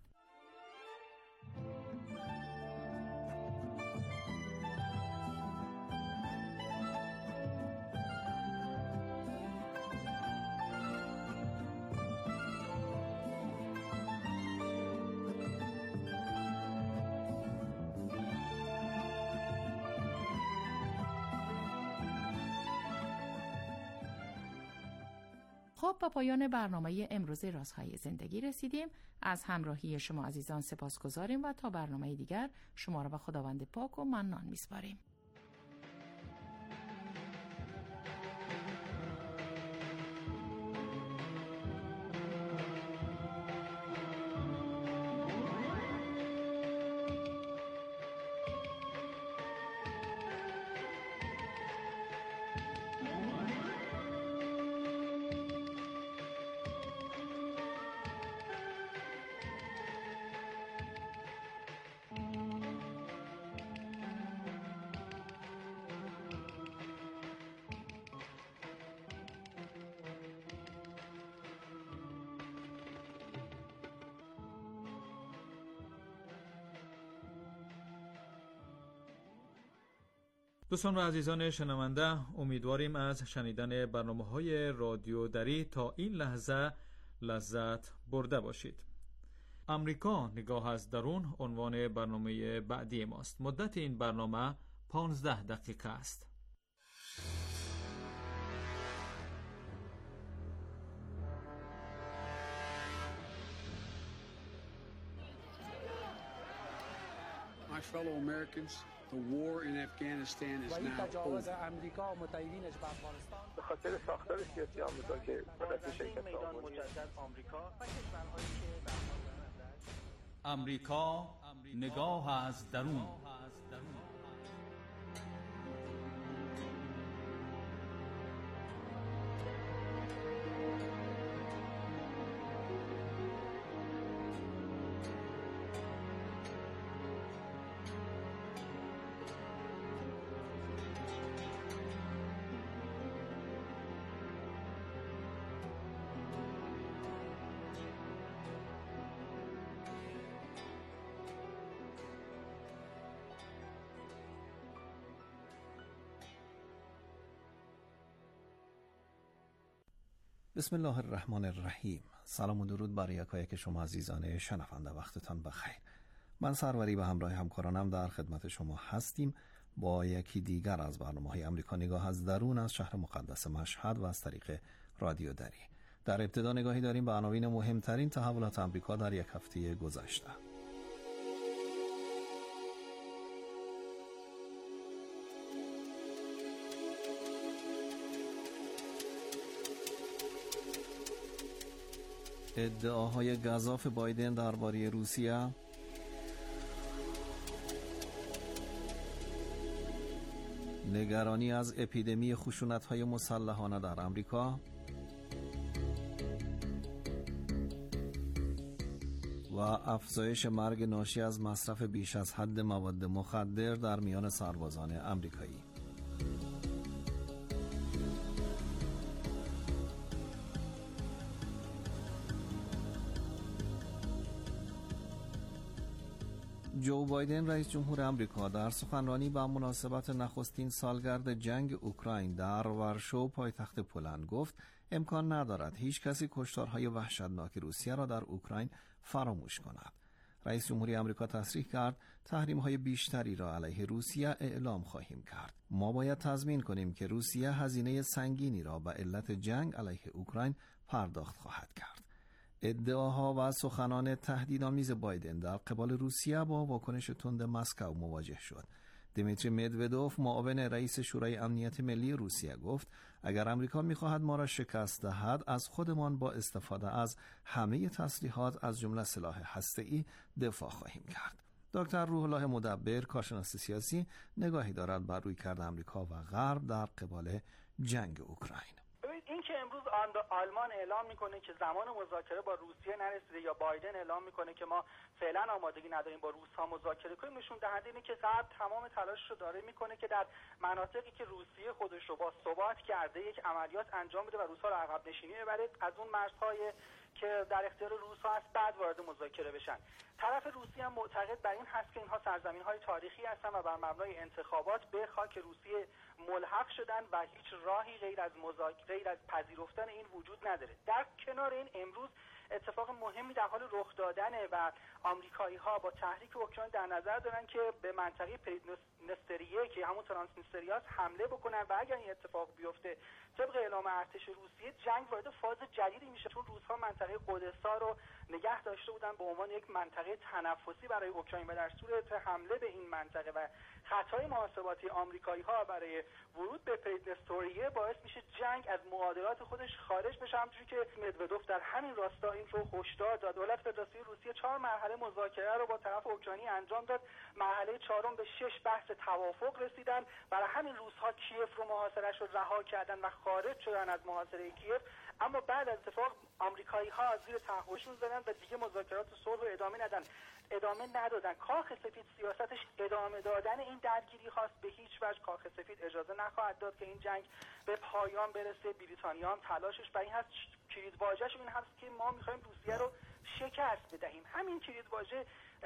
خب به پایان برنامه امروز رازهای زندگی رسیدیم. از همراهی شما عزیزان سپاسگزاریم و تا برنامه دیگر شما را به خداوند پاک و منان میسپاریم. دوستان و عزیزان شنونده، امیدواریم از شنیدن برنامه‌های رادیو دری تا این لحظه لذت برده باشید. امریکا نگاه از درون عنوان برنامه بعدی ماست. مدت این برنامه پانزده دقیقه است. My fellow Americans, the war in Afghanistan is now over. به خاطر ساختار سیاسی آمریکا که مدت شرکت امریکا نگاه از درون. بسم الله الرحمن الرحیم. سلام و درود بر یکایک شما عزیزان شنونده، وقتتان بخیر. من سروری به همراه همکارانم در خدمت شما هستیم با یکی دیگر از برنامه‌های امریکا نگاه از درون از شهر مقدس مشهد و از طریق رادیو دری. در ابتدا نگاهی داریم به عناوین مهمترین تحولات امریکا در یک هفته گذشته. ادعاهای گزاف بایدن درباره روسیه، نگرانی از اپیدمی خشونت‌های مسلحانه در آمریکا و افزایش مرگ ناشی از مصرف بیش از حد مواد مخدر در میان سربازان آمریکایی. جو بایدن رئیس جمهور آمریکا در سخنرانی با مناسبت نخستین سالگرد جنگ اوکراین در ورشو پایتخت پولند گفت امکان ندارد هیچ کسی کشتارهای وحشتناک روسیه را در اوکراین فراموش کند. رئیس جمهوری آمریکا تصریح کرد تحریم‌های بیشتری را علیه روسیه اعلام خواهیم کرد. ما باید تضمین کنیم که روسیه هزینه سنگینی را به علت جنگ علیه اوکراین پرداخت خواهد کرد. ادعاها و سخنان تهدیدآمیز بایدن در قبال روسیه با واکنش تند مسکو مواجه شد. دیمیتری مدودوف معاون رئیس شورای امنیت ملی روسیه گفت اگر آمریکا می‌خواهد ما را شکست دهد از خودمان با استفاده از همه تسلیحات از جمله سلاح هسته‌ای دفاع خواهیم کرد. دکتر روح الله مدبر کارشناس سیاسی نگاهی دارد بر رویکرد آمریکا و غرب در قبال جنگ اوکراین. این که امروز آلمان اعلام میکنه که زمان مذاکره با روسیه نرسیده یا بایدن اعلام میکنه که ما فعلا آمادگی نداریم با روس‌ها مذاکره کنیم، نشون دهنده اینه که غرب تمام تلاشش رو داره میکنه که در مناطقی که روسیه خودش رو با ثبات کرده یک عملیات انجام بده و روس‌ها رو عقب نشینی ببره، از اون مرزهای که در اختیار روس‌ها است بعد وارد مذاکره بشن. طرف روسیه هم معتقد بر این هست که اینها سرزمین‌های تاریخی هستند و بر مبنای انتخابات به خاک روسیه ملحق شدن و هیچ راهی غیر از مذاکره غیر از پذیرفتن این وجود نداره. در کنار این امروز اتفاق مهمی در حال رخ دادنه و آمریکایی‌ها با تحریک اوکراین در نظر دارن که به منطقه پریدنستریه که همون ترانسنیستریاس حمله بکنن و اگر این اتفاق بیفته طبق اعلام ارتش روسیه جنگ وارد فاز جدیدی میشه، چون روس‌ها منطقه قدس‌ها رو نگه داشته بودن به عنوان یک منطقه تنفسی برای اوکراین و در صورت حمله به این منطقه و خطای محاسباتی آمریکایی‌ها برای ورود به پریدنستریه باعث میشه جنگ از معادلات خودش خارج بشه. همونجوری که مدودوف در همین راستا این رو هشدار داد. دولت فدراسیون روسیه چهار مرحله مذاکره رو با طرف اوکراینی انجام داد. مرحله چهارم به شش بحث توافق رسیدن. برای همین روس‌ها کیف رو محاصره‌اش رو رها کردن و خارج شدن از محاصره کیف. اما بعد از اتفاق آمریکایی‌ها زیر تعهدشون زدن و دیگه مذاکرات صلح رو ادامه ندادن. ادامه ندادن. کاخ سفید سیاستش ادامه دادن این درگیری هاست. به هیچ وجه کاخ سفید اجازه نخواهد داد که این جنگ به پایان برسه. بریتانیا هم تلاشش برای این هست، کلیدواژه‌ش این هست که ما می‌خوایم روسیه رو شکست بدهیم. همین کلیدواژه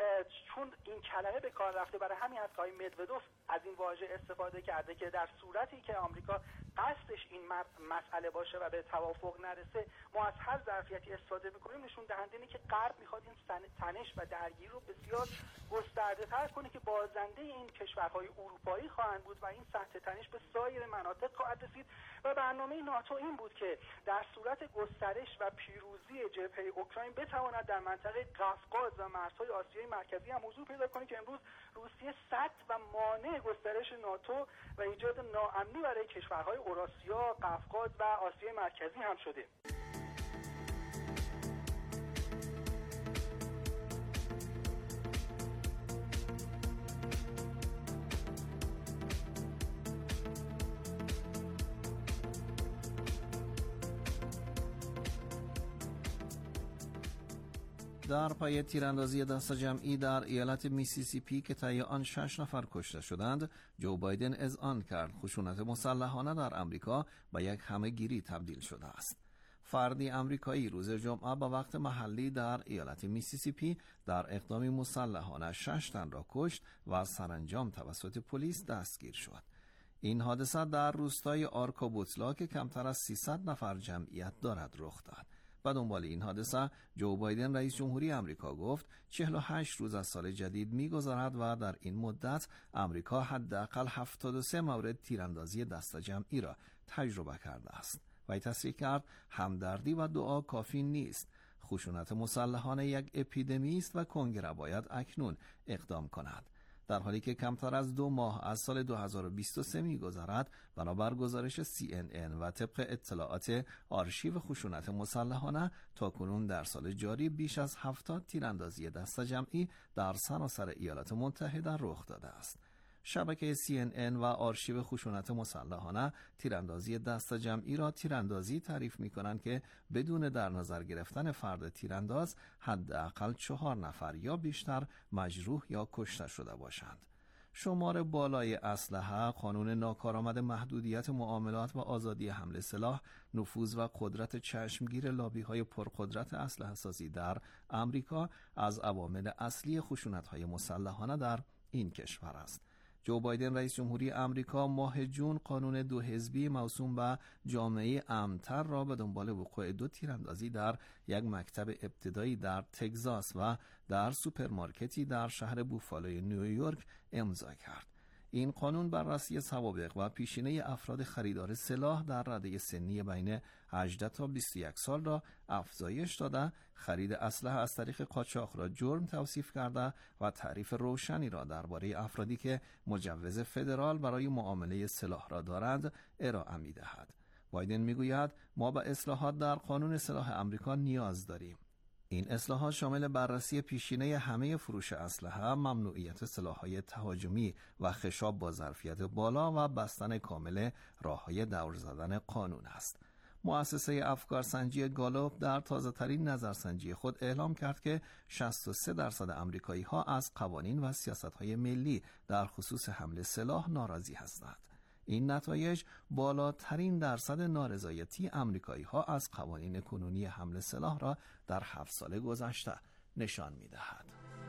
چون این کلمه به کار رفته، برای همین هست که آقای مدودوف از این واژه استفاده کرده که در صورتی که آمریکا قصدش این مسئله باشه و به توافق نرسه ما از هر ظرفیتی استفاده می‌کنیم. نشون دهنده اینه که غرب می‌خواد این تنش و درگیری رو بسیار گسترده‌تر کنه که بازنده این کشورهای اروپایی خواهند بود و این سطح تنش به سایر مناطق خواهد رسید. و برنامه ناتو این بود که در صورت گسترش و پیروزی جبهه اوکراین بتواند در منطقه قفقاز و مرزهای آسیای مرکزی هم حضور پیدا کنه که امروز روسیه سد و مانع گسترش ناتو و ایجاد ناامنی برای کشورهای اوراسیا، قفقاز و آسیای مرکزی هم شده. در پای تیراندازی دست جمعی در ایالت میسیسیپی که طی آن شش نفر کشته شدند، جو بایدن اذعان کرد خشونت مسلحانه در آمریکا به یک همه‌گیری تبدیل شده است. فردی آمریکایی روز جمعه به وقت محلی در ایالت میسیسیپی در اقدامی مسلحانه شش تن را کشت و سرانجام توسط پلیس دستگیر شد. این حادثه در روستای آرکابوتلا که کمتر از سیصد نفر جمعیت دارد رخ داد. و دنبال این حادثه جو بایدن رئیس جمهوری آمریکا گفت چهل و هشت روز از سال جدید می‌گذرد و در این مدت آمریکا حداقل هفتاد و سه مورد تیراندازی دست جمعی را تجربه کرده است. و تصریح کرد همدردی و دعا کافی نیست. خشونت مسلحانه یک اپیدمی است و کنگره باید اکنون اقدام کند. در حالی که کمتر از دو ماه از سال دو هزار و بیست و سه می‌گذرد، بنابر گزارش سی ان ان و طبق اطلاعات آرشیو خشونت مسلحانه، تاکنون در سال جاری بیش از هفتاد تیراندازی دست جمعی در سراسر ایالات متحده رخ داده است. شبکه سی ان ان و آرشیو خشونت مسلحانه تیراندازی دست جمعی را تیراندازی تعریف می‌کنند که بدون در نظر گرفتن فرد تیرانداز حداقل چهار نفر یا بیشتر مجروح یا کشته شده باشند. شمار بالای اسلحه، قانون ناکارآمد محدودیت معاملات و آزادی حمل سلاح، نفوذ و قدرت چشمگیر لابی‌های پرقدرت اسلحه سازی در آمریکا از عوامل اصلی خشونت‌های مسلحانه در این کشور است. جو بایدن رئیس جمهوری آمریکا ماه جون قانون دو حزبی موسوم به جامعه امن‌تر را به دنبال وقوع دو تیراندازی در یک مکتب ابتدایی در تگزاس و در سوپرمارکتی در شهر بوفالوی نیویورک امضا کرد. این قانون بررسی سوابق و پیشینه افراد خریدار سلاح در رده سنی بین هجده تا بیست و یک سال را افزایش داده، خرید اسلحه از طریق قاچاق را جرم توصیف کرده و تعریف روشنی را درباره افرادی که مجوز فدرال برای معامله سلاح را دارند ارائه می‌دهد. بایدن می‌گوید ما به اصلاحات در قانون سلاح آمریکا نیاز داریم. این اصلاحات شامل بررسی پیشینه همه فروش اسلحه، ممنوعیت سلاح‌های تهاجمی و خشاب با ظرفیت بالا و بستن کامل راه‌های دور زدن قانون است. مؤسسه افکارسنجی گالوپ در تازه‌ترین نظرسنجی خود اعلام کرد که شصت و سه درصد آمریکایی‌ها از قوانین و سیاست‌های ملی در خصوص حمل سلاح ناراضی هستند. این نتایج بالاترین درصد نارضایتی آمریکایی‌ها از قوانین کنونی حمل سلاح را در هفت سال گذشته نشان می‌دهد.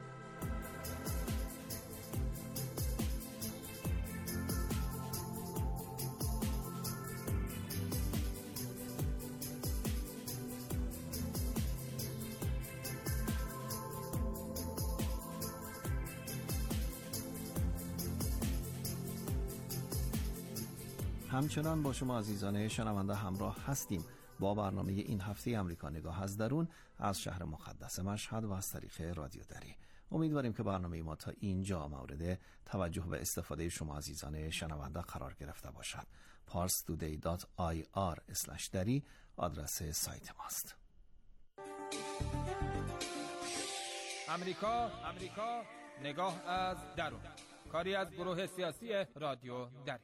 همچنان با شما عزیزان شنونده همراه هستیم با برنامه این هفته امریکا نگاه از درون از شهر مقدس مشهد و از طریق رادیو دری. امیدواریم که برنامه ما تا اینجا مورد توجه و استفاده شما عزیزان شنونده قرار گرفته باشد. پارس تودی دات آی آر اسلش دری آدرس سایت ماست. امریکا امریکا نگاه از درون، کاری از گروه سیاسی رادیو دری.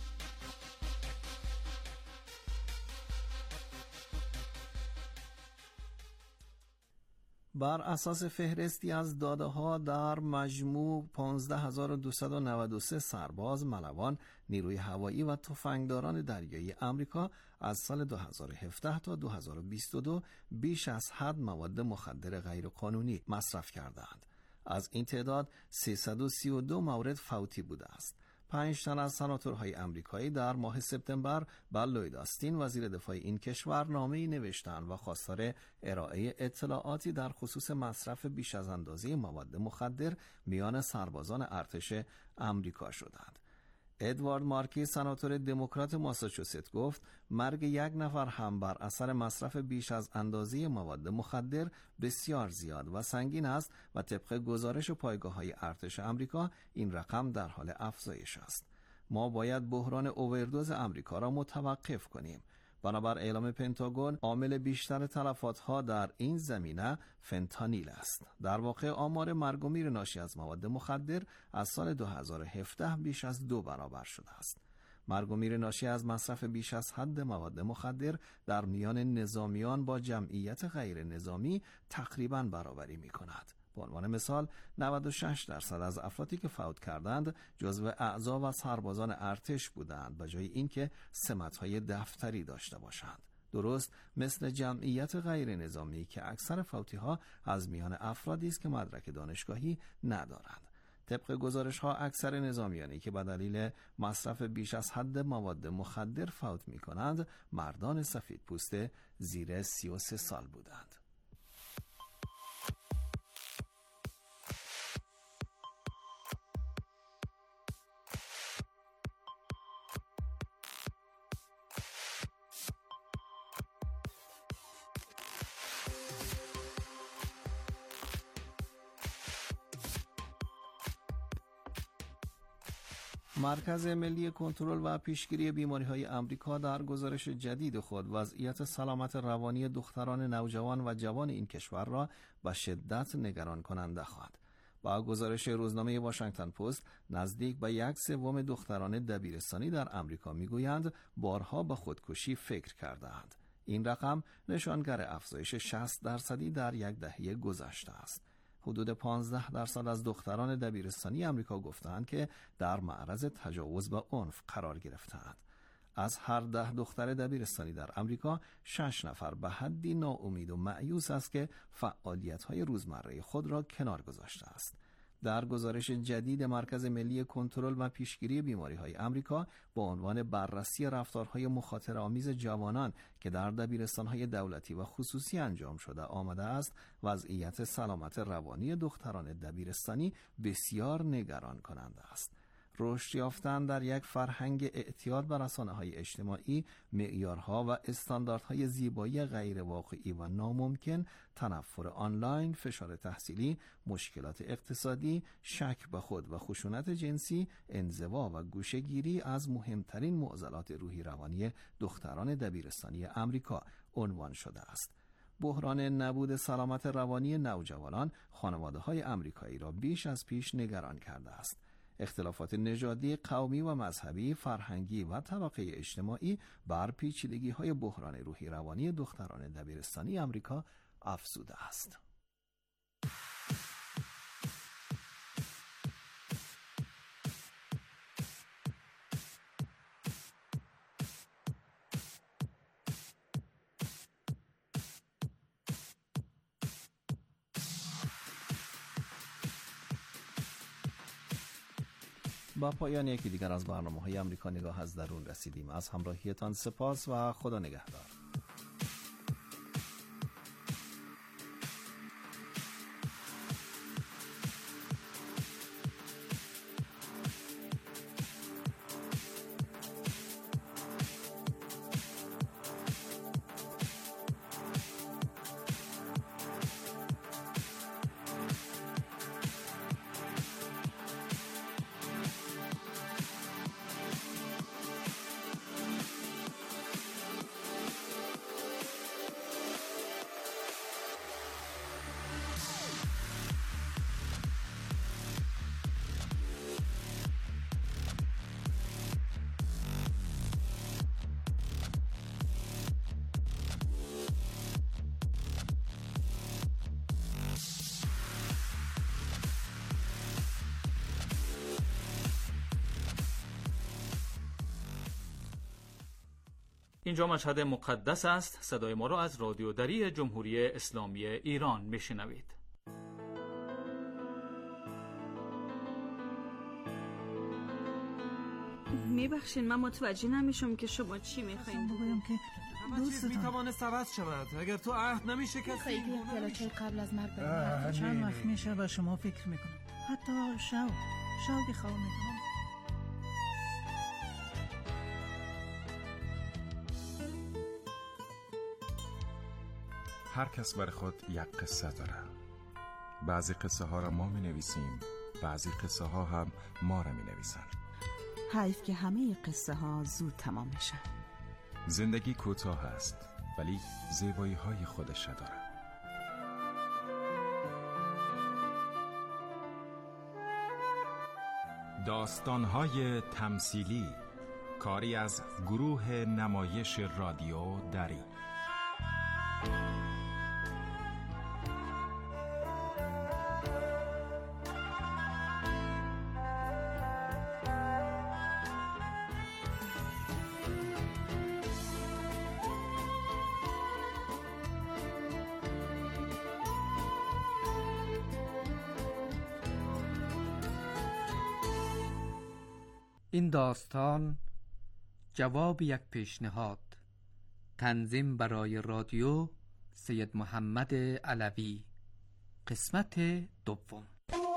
بر اساس فهرستی از داده‌ها در مجموع پانزده هزار و دویست و نود و سه سرباز، ملوان، نیروی هوایی و تفنگداران دریایی آمریکا از سال دو هزار و هفده تا دو هزار و بیست و دو بیش از حد مواد مخدر غیرقانونی مصرف کردند. از این تعداد سیصد و سی و دو مورد فوتی بوده است. پنج تن از سناتورهای آمریکایی در ماه سپتامبر به لوید آستین وزیر دفاع این کشور نامه‌ای نوشتند و خواستار ارائه اطلاعاتی در خصوص مصرف بیش از اندازه مواد مخدر میان سربازان ارتش آمریکا شدند. ادوارد مارکی سناتور دموکرات ماساچوست گفت مرگ یک نفر هم بر اثر مصرف بیش از اندازه مواد مخدر بسیار زیاد و سنگین است و طبق گزارش پایگاه‌های ارتش آمریکا این رقم در حال افزایش است. ما باید بحران اووردوز آمریکا را متوقف کنیم. بنابر اعلام پنتاگون عامل بیشتر تلفات‌ها در این زمینه فنتانیل است. در واقع آمار مرگ و میر ناشی از مواد مخدر از سال دو هزار و هفده بیش از دو برابر شده است. مرگ و میر ناشی از مصرف بیش از حد مواد مخدر در میان نظامیان با جمعیت غیر نظامی تقریباً برابری می‌کند. به عنوان مثال نود و شش درصد از افرادی که فوت کردند جزو اعضا و سربازان ارتش بودند به جای اینکه سمت‌های دفتری داشته باشند. درست مثل جمعیت غیر نظامی که اکثر فوتی‌ها از میان افرادی است که مدرک دانشگاهی ندارند. طبق گزارش‌ها اکثر نظامیانی که به دلیل مصرف بیش از حد مواد مخدر فوت می‌کنند مردان سفیدپوست زیر سی و سه سال بودند. مرکز ملی کنترل و پیشگیری بیماری‌های آمریکا در گزارش جدید خود وضعیت سلامت روانی دختران نوجوان و جوان این کشور را به شدت نگران کننده خواند. با گزارش روزنامه واشنگتن پست، نزدیک به یک سوم دختران دبیرستانی در آمریکا میگویند بارها به خودکشی فکر کرده‌اند. این رقم نشانگر افزایش شصت درصدی در یک دهه گذشته است. حدود پانزده درصد از دختران دبیرستانی آمریکا گفتند که در معرض تجاوز و عنف قرار گرفتند. از هر ده دختر دبیرستانی در آمریکا، شش نفر به حدی ناامید و مایوس است که فعالیت‌های روزمره خود را کنار گذاشته است. در گزارش جدید مرکز ملی کنترل و پیشگیری بیماری‌های آمریکا با عنوان بررسی رفتارهای مخاطره‌آمیز جوانان که در دبیرستان‌های دولتی و خصوصی انجام شده آمده است، وضعیت سلامت روانی دختران دبیرستانی بسیار نگران کننده است. رشد یافتن در یک فرهنگ اعتیاد به رسانه‌های اجتماعی، معیارها و استانداردهای زیبایی غیر واقعی و ناممکن، تنفر آنلاین، فشار تحصیلی، مشکلات اقتصادی، شک به خود و خشونت جنسی، انزوا و گوشه‌گیری از مهمترین معضلات روحی روانی دختران دبیرستانی آمریکا عنوان شده است. بحران نبود سلامت روانی نوجوانان خانواده‌های آمریکایی را بیش از پیش نگران کرده است. اختلافات نژادی، قومی و مذهبی، فرهنگی و طبقه اجتماعی بر پیچیدگی‌های بحران روحی روانی دختران دبیرستانی آمریکا افزوده است. با پایان یکی دیگر از برنامه‌های آمریکا نگاه از درون رسیدیم. از همراهیتان سپاس و خدا نگهدار. اینجا مشهد مقدس است. صدای ما را از رادیو دری جمهوری اسلامی ایران میشنوید. میبخشین، من متوجه نمیشم که شما چی میخواین. بگویم که دوست میتوانه عوض شود اگر تو عهد نمیشه کسی خیلی پیالاچه قبل از مرگ بریم. چند وقت میشه به شما فکر میکنم، حتی شو شو بخواه میکنم. هر کس بر خود یک قصه داره. بعضی قصه ها را ما می نویسیم، بعضی قصه ها هم ما را می نویسن. حیف که همه قصه ها زود تمام میشن. زندگی کوتاه است ولی زیبایی های خودش داره. داستان های تمثیلی، کاری از گروه نمایش رادیو دری. این داستان جواب یک پیشنهاد. تنظیم برای رادیو سید محمد علوی. قسمت دوم.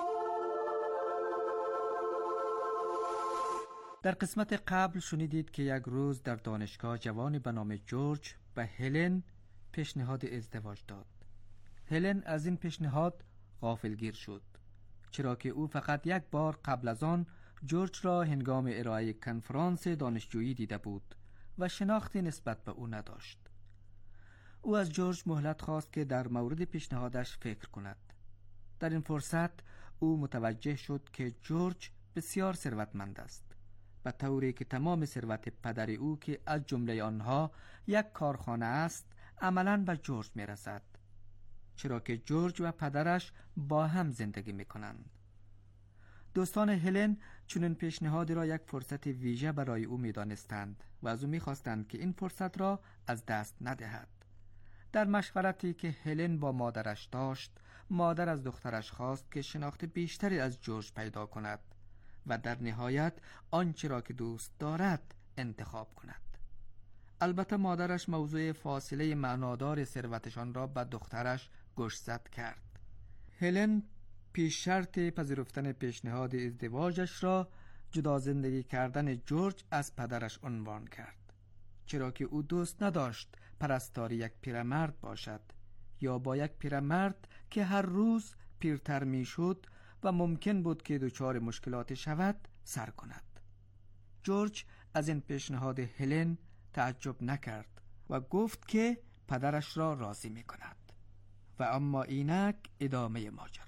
در قسمت قبل شنیدید که یک روز در دانشگاه جوانی به نام جورج به هلن پیشنهاد ازدواج داد. هلن از این پیشنهاد غافلگیر شد، چرا که او فقط یک بار قبل از آن جورج را هنگام ارائه کنفرانس دانشجویی دیده بود و شناختی نسبت به او نداشت. او از جورج مهلت خواست که در مورد پیشنهادش فکر کند. در این فرصت او متوجه شد که جورج بسیار ثروتمند است، به طوری که تمام ثروت پدر او که از جمله آنها یک کارخانه است عملاً به جورج میرسد، چرا که جورج و پدرش با هم زندگی میکنند. دوستان هلن چنین پیشنهادی را یک فرصت ویژه برای او میدانستند و از او میخواستند که این فرصت را از دست ندهد. در مشورتی که هلن با مادرش داشت، مادر از دخترش خواست که شناخت بیشتری از جورج پیدا کند و در نهایت آنچه را که دوست دارد انتخاب کند. البته مادرش موضوع فاصله معنادار ثروتشان را به دخترش گوشزد کرد. هلن پیش شرط پذیرفتن پیشنهاد ازدواجش را جدا زندگی کردن جورج از پدرش عنوان کرد، چرا که او دوست نداشت پرستاری یک پیرمرد باشد یا با یک پیرمرد که هر روز پیرتر می شد و ممکن بود که دچار مشکلات شود سر کند. جورج از این پیشنهاد هلن تعجب نکرد و گفت که پدرش را راضی می کند. و اما اینک ادامه ماجرا.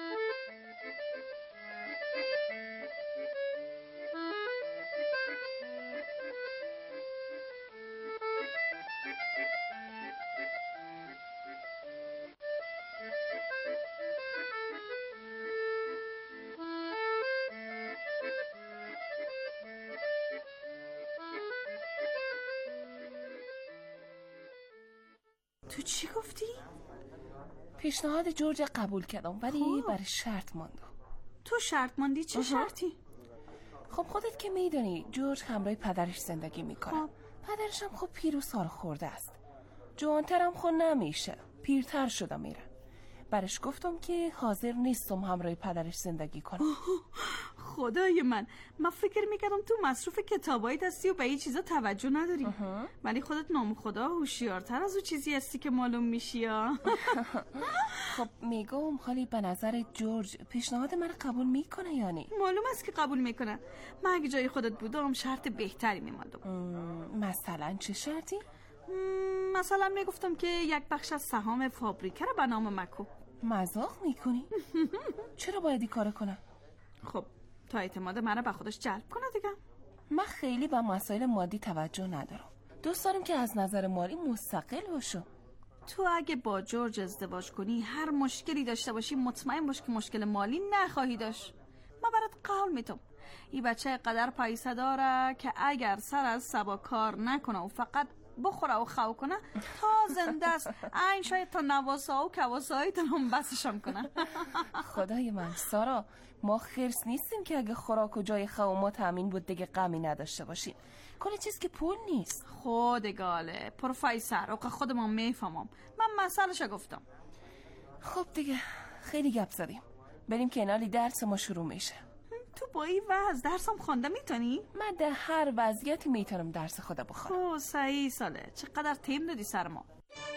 تو چی گفتی؟ پیشنهاد جورج قبول کردم ولی برای شرط ماندم. تو شرط ماندی؟ چه شرطی؟ خب خودت که میدونی جورج همراه پدرش زندگی میکنه. خب. پدرش هم خب پیر و سال خورده است، جوانتر هم خود نمیشه، پیرتر شده میره. برش گفتم که حاضر نیستم همراه پدرش زندگی کنم. خدای من، من فکر میکردم تو مصروف کتابایی هستی و به این چیزا توجه نداری، ولی خودت نام خدا هوشیارتر از او چیزی هستی که معلوم میشی. خب میگم خالی به نظر جورج پیشنهاد من قبول میکنه یا نه؟ معلوم است که قبول میکنه. من اگه جای خودت بودم شرط بهتری میمادم. مثلا چه شرطی؟ مثلا میگفتم که یک بخش از سهام فابریکه رو به نام مکو. مزاق میکنی؟ چرا باید این کار کنم؟ خب تا اعتماد من رو به خودش جلب کنه دیگه. من خیلی به مسائل مادی توجه ندارم، دوست دارم که از نظر مالی مستقل باشم. تو اگه با جورج ازدواج کنی هر مشکلی داشته باشی مطمئن باش که مشکل مالی نخواهی داشت. من برات قول میتم این بچه قدر پیسه داره که اگر سر از سبا کار نکنه و فقط بخوره و خو کنه تا زنده است، این شاید تا نواسا و کواسایی تا هم بسشم کنه. خدای من سارا، ما خرس نیستیم که اگه خوراک و جای خو ما تامین بود دیگه غمی نداشته باشیم. کل چیز که پول نیست. خودگاله پروفیسر اوقا خودمون میفهمم، من مسئله‌شو گفتم. خب دیگه خیلی گپ زدیم، بریم که انالی درس ما شروع میشه. تو با این وضع درسم خوانده میتونی؟ من در هر وضعیتی میتونم درس خودم بخونم. اوه صحیح ساله، چقدر تیم دادی سر ما.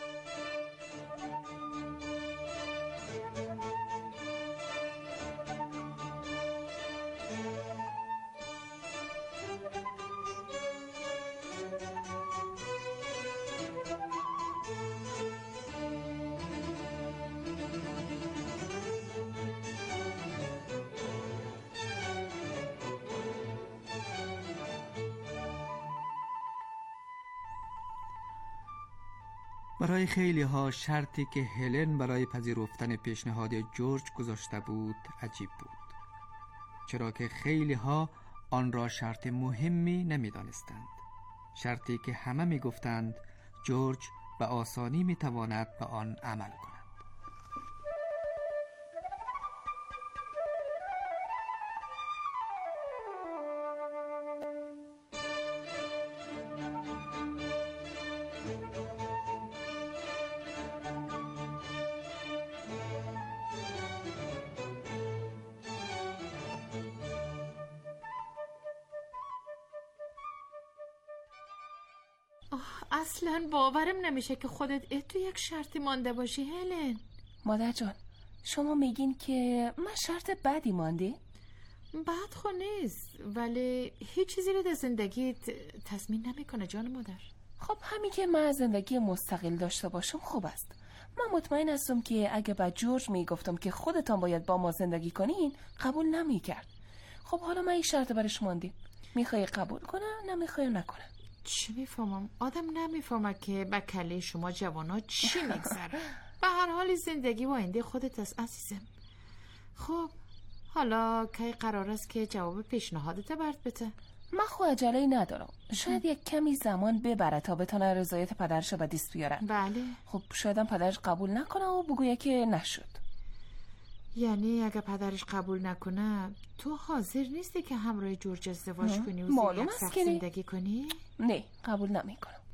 برای خیلی ها شرطی که هلن برای پذیرفتن پیشنهاد جورج گذاشته بود عجیب بود، چرا که خیلی ها آن را شرط مهمی نمی دانستند. شرطی که همه می گفتند جورج به آسانی می تواند به آن عمل کند. اصلا باورم نمیشه که خودت تو یک شرطی مانده باشی هلن. مادر جان، شما میگین که من شرط بدی مانده؟ بعد خو نیست، ولی هیچ چیزی رو در زندگیت تضمین نمیکنه جان مادر. خب همین که من زندگی مستقل داشته باشم خوب است. من مطمئن هستم که اگه با جورج میگفتم که خودتان باید با ما زندگی کنین قبول نمیکرد. خب حالا من این شرط برش ماندیم، میخوای قبول کنه نمیخوای نکنه. چی میفهمم؟ آدم نمیفهمه که با کله شما جوانا چی میگذره. به هر حال زندگی و آینده خودت است عزیزم. خب حالا کی قرار است که جواب پیشنهادت برد بده؟ من خو عجله‌ای ندارم. شاید یک کمی زمان ببره تا بتونه رضایت پدرش به دست بیاره. بله. خب شاید پدرش قبول نکنه و بگویه که نشد. یعنی اگه پدرش قبول نکنه تو حاضر نیستی که همراه جورج ازدواج کنی و معلوم است که زندگی کنی؟ نه، قبول نمیکنم.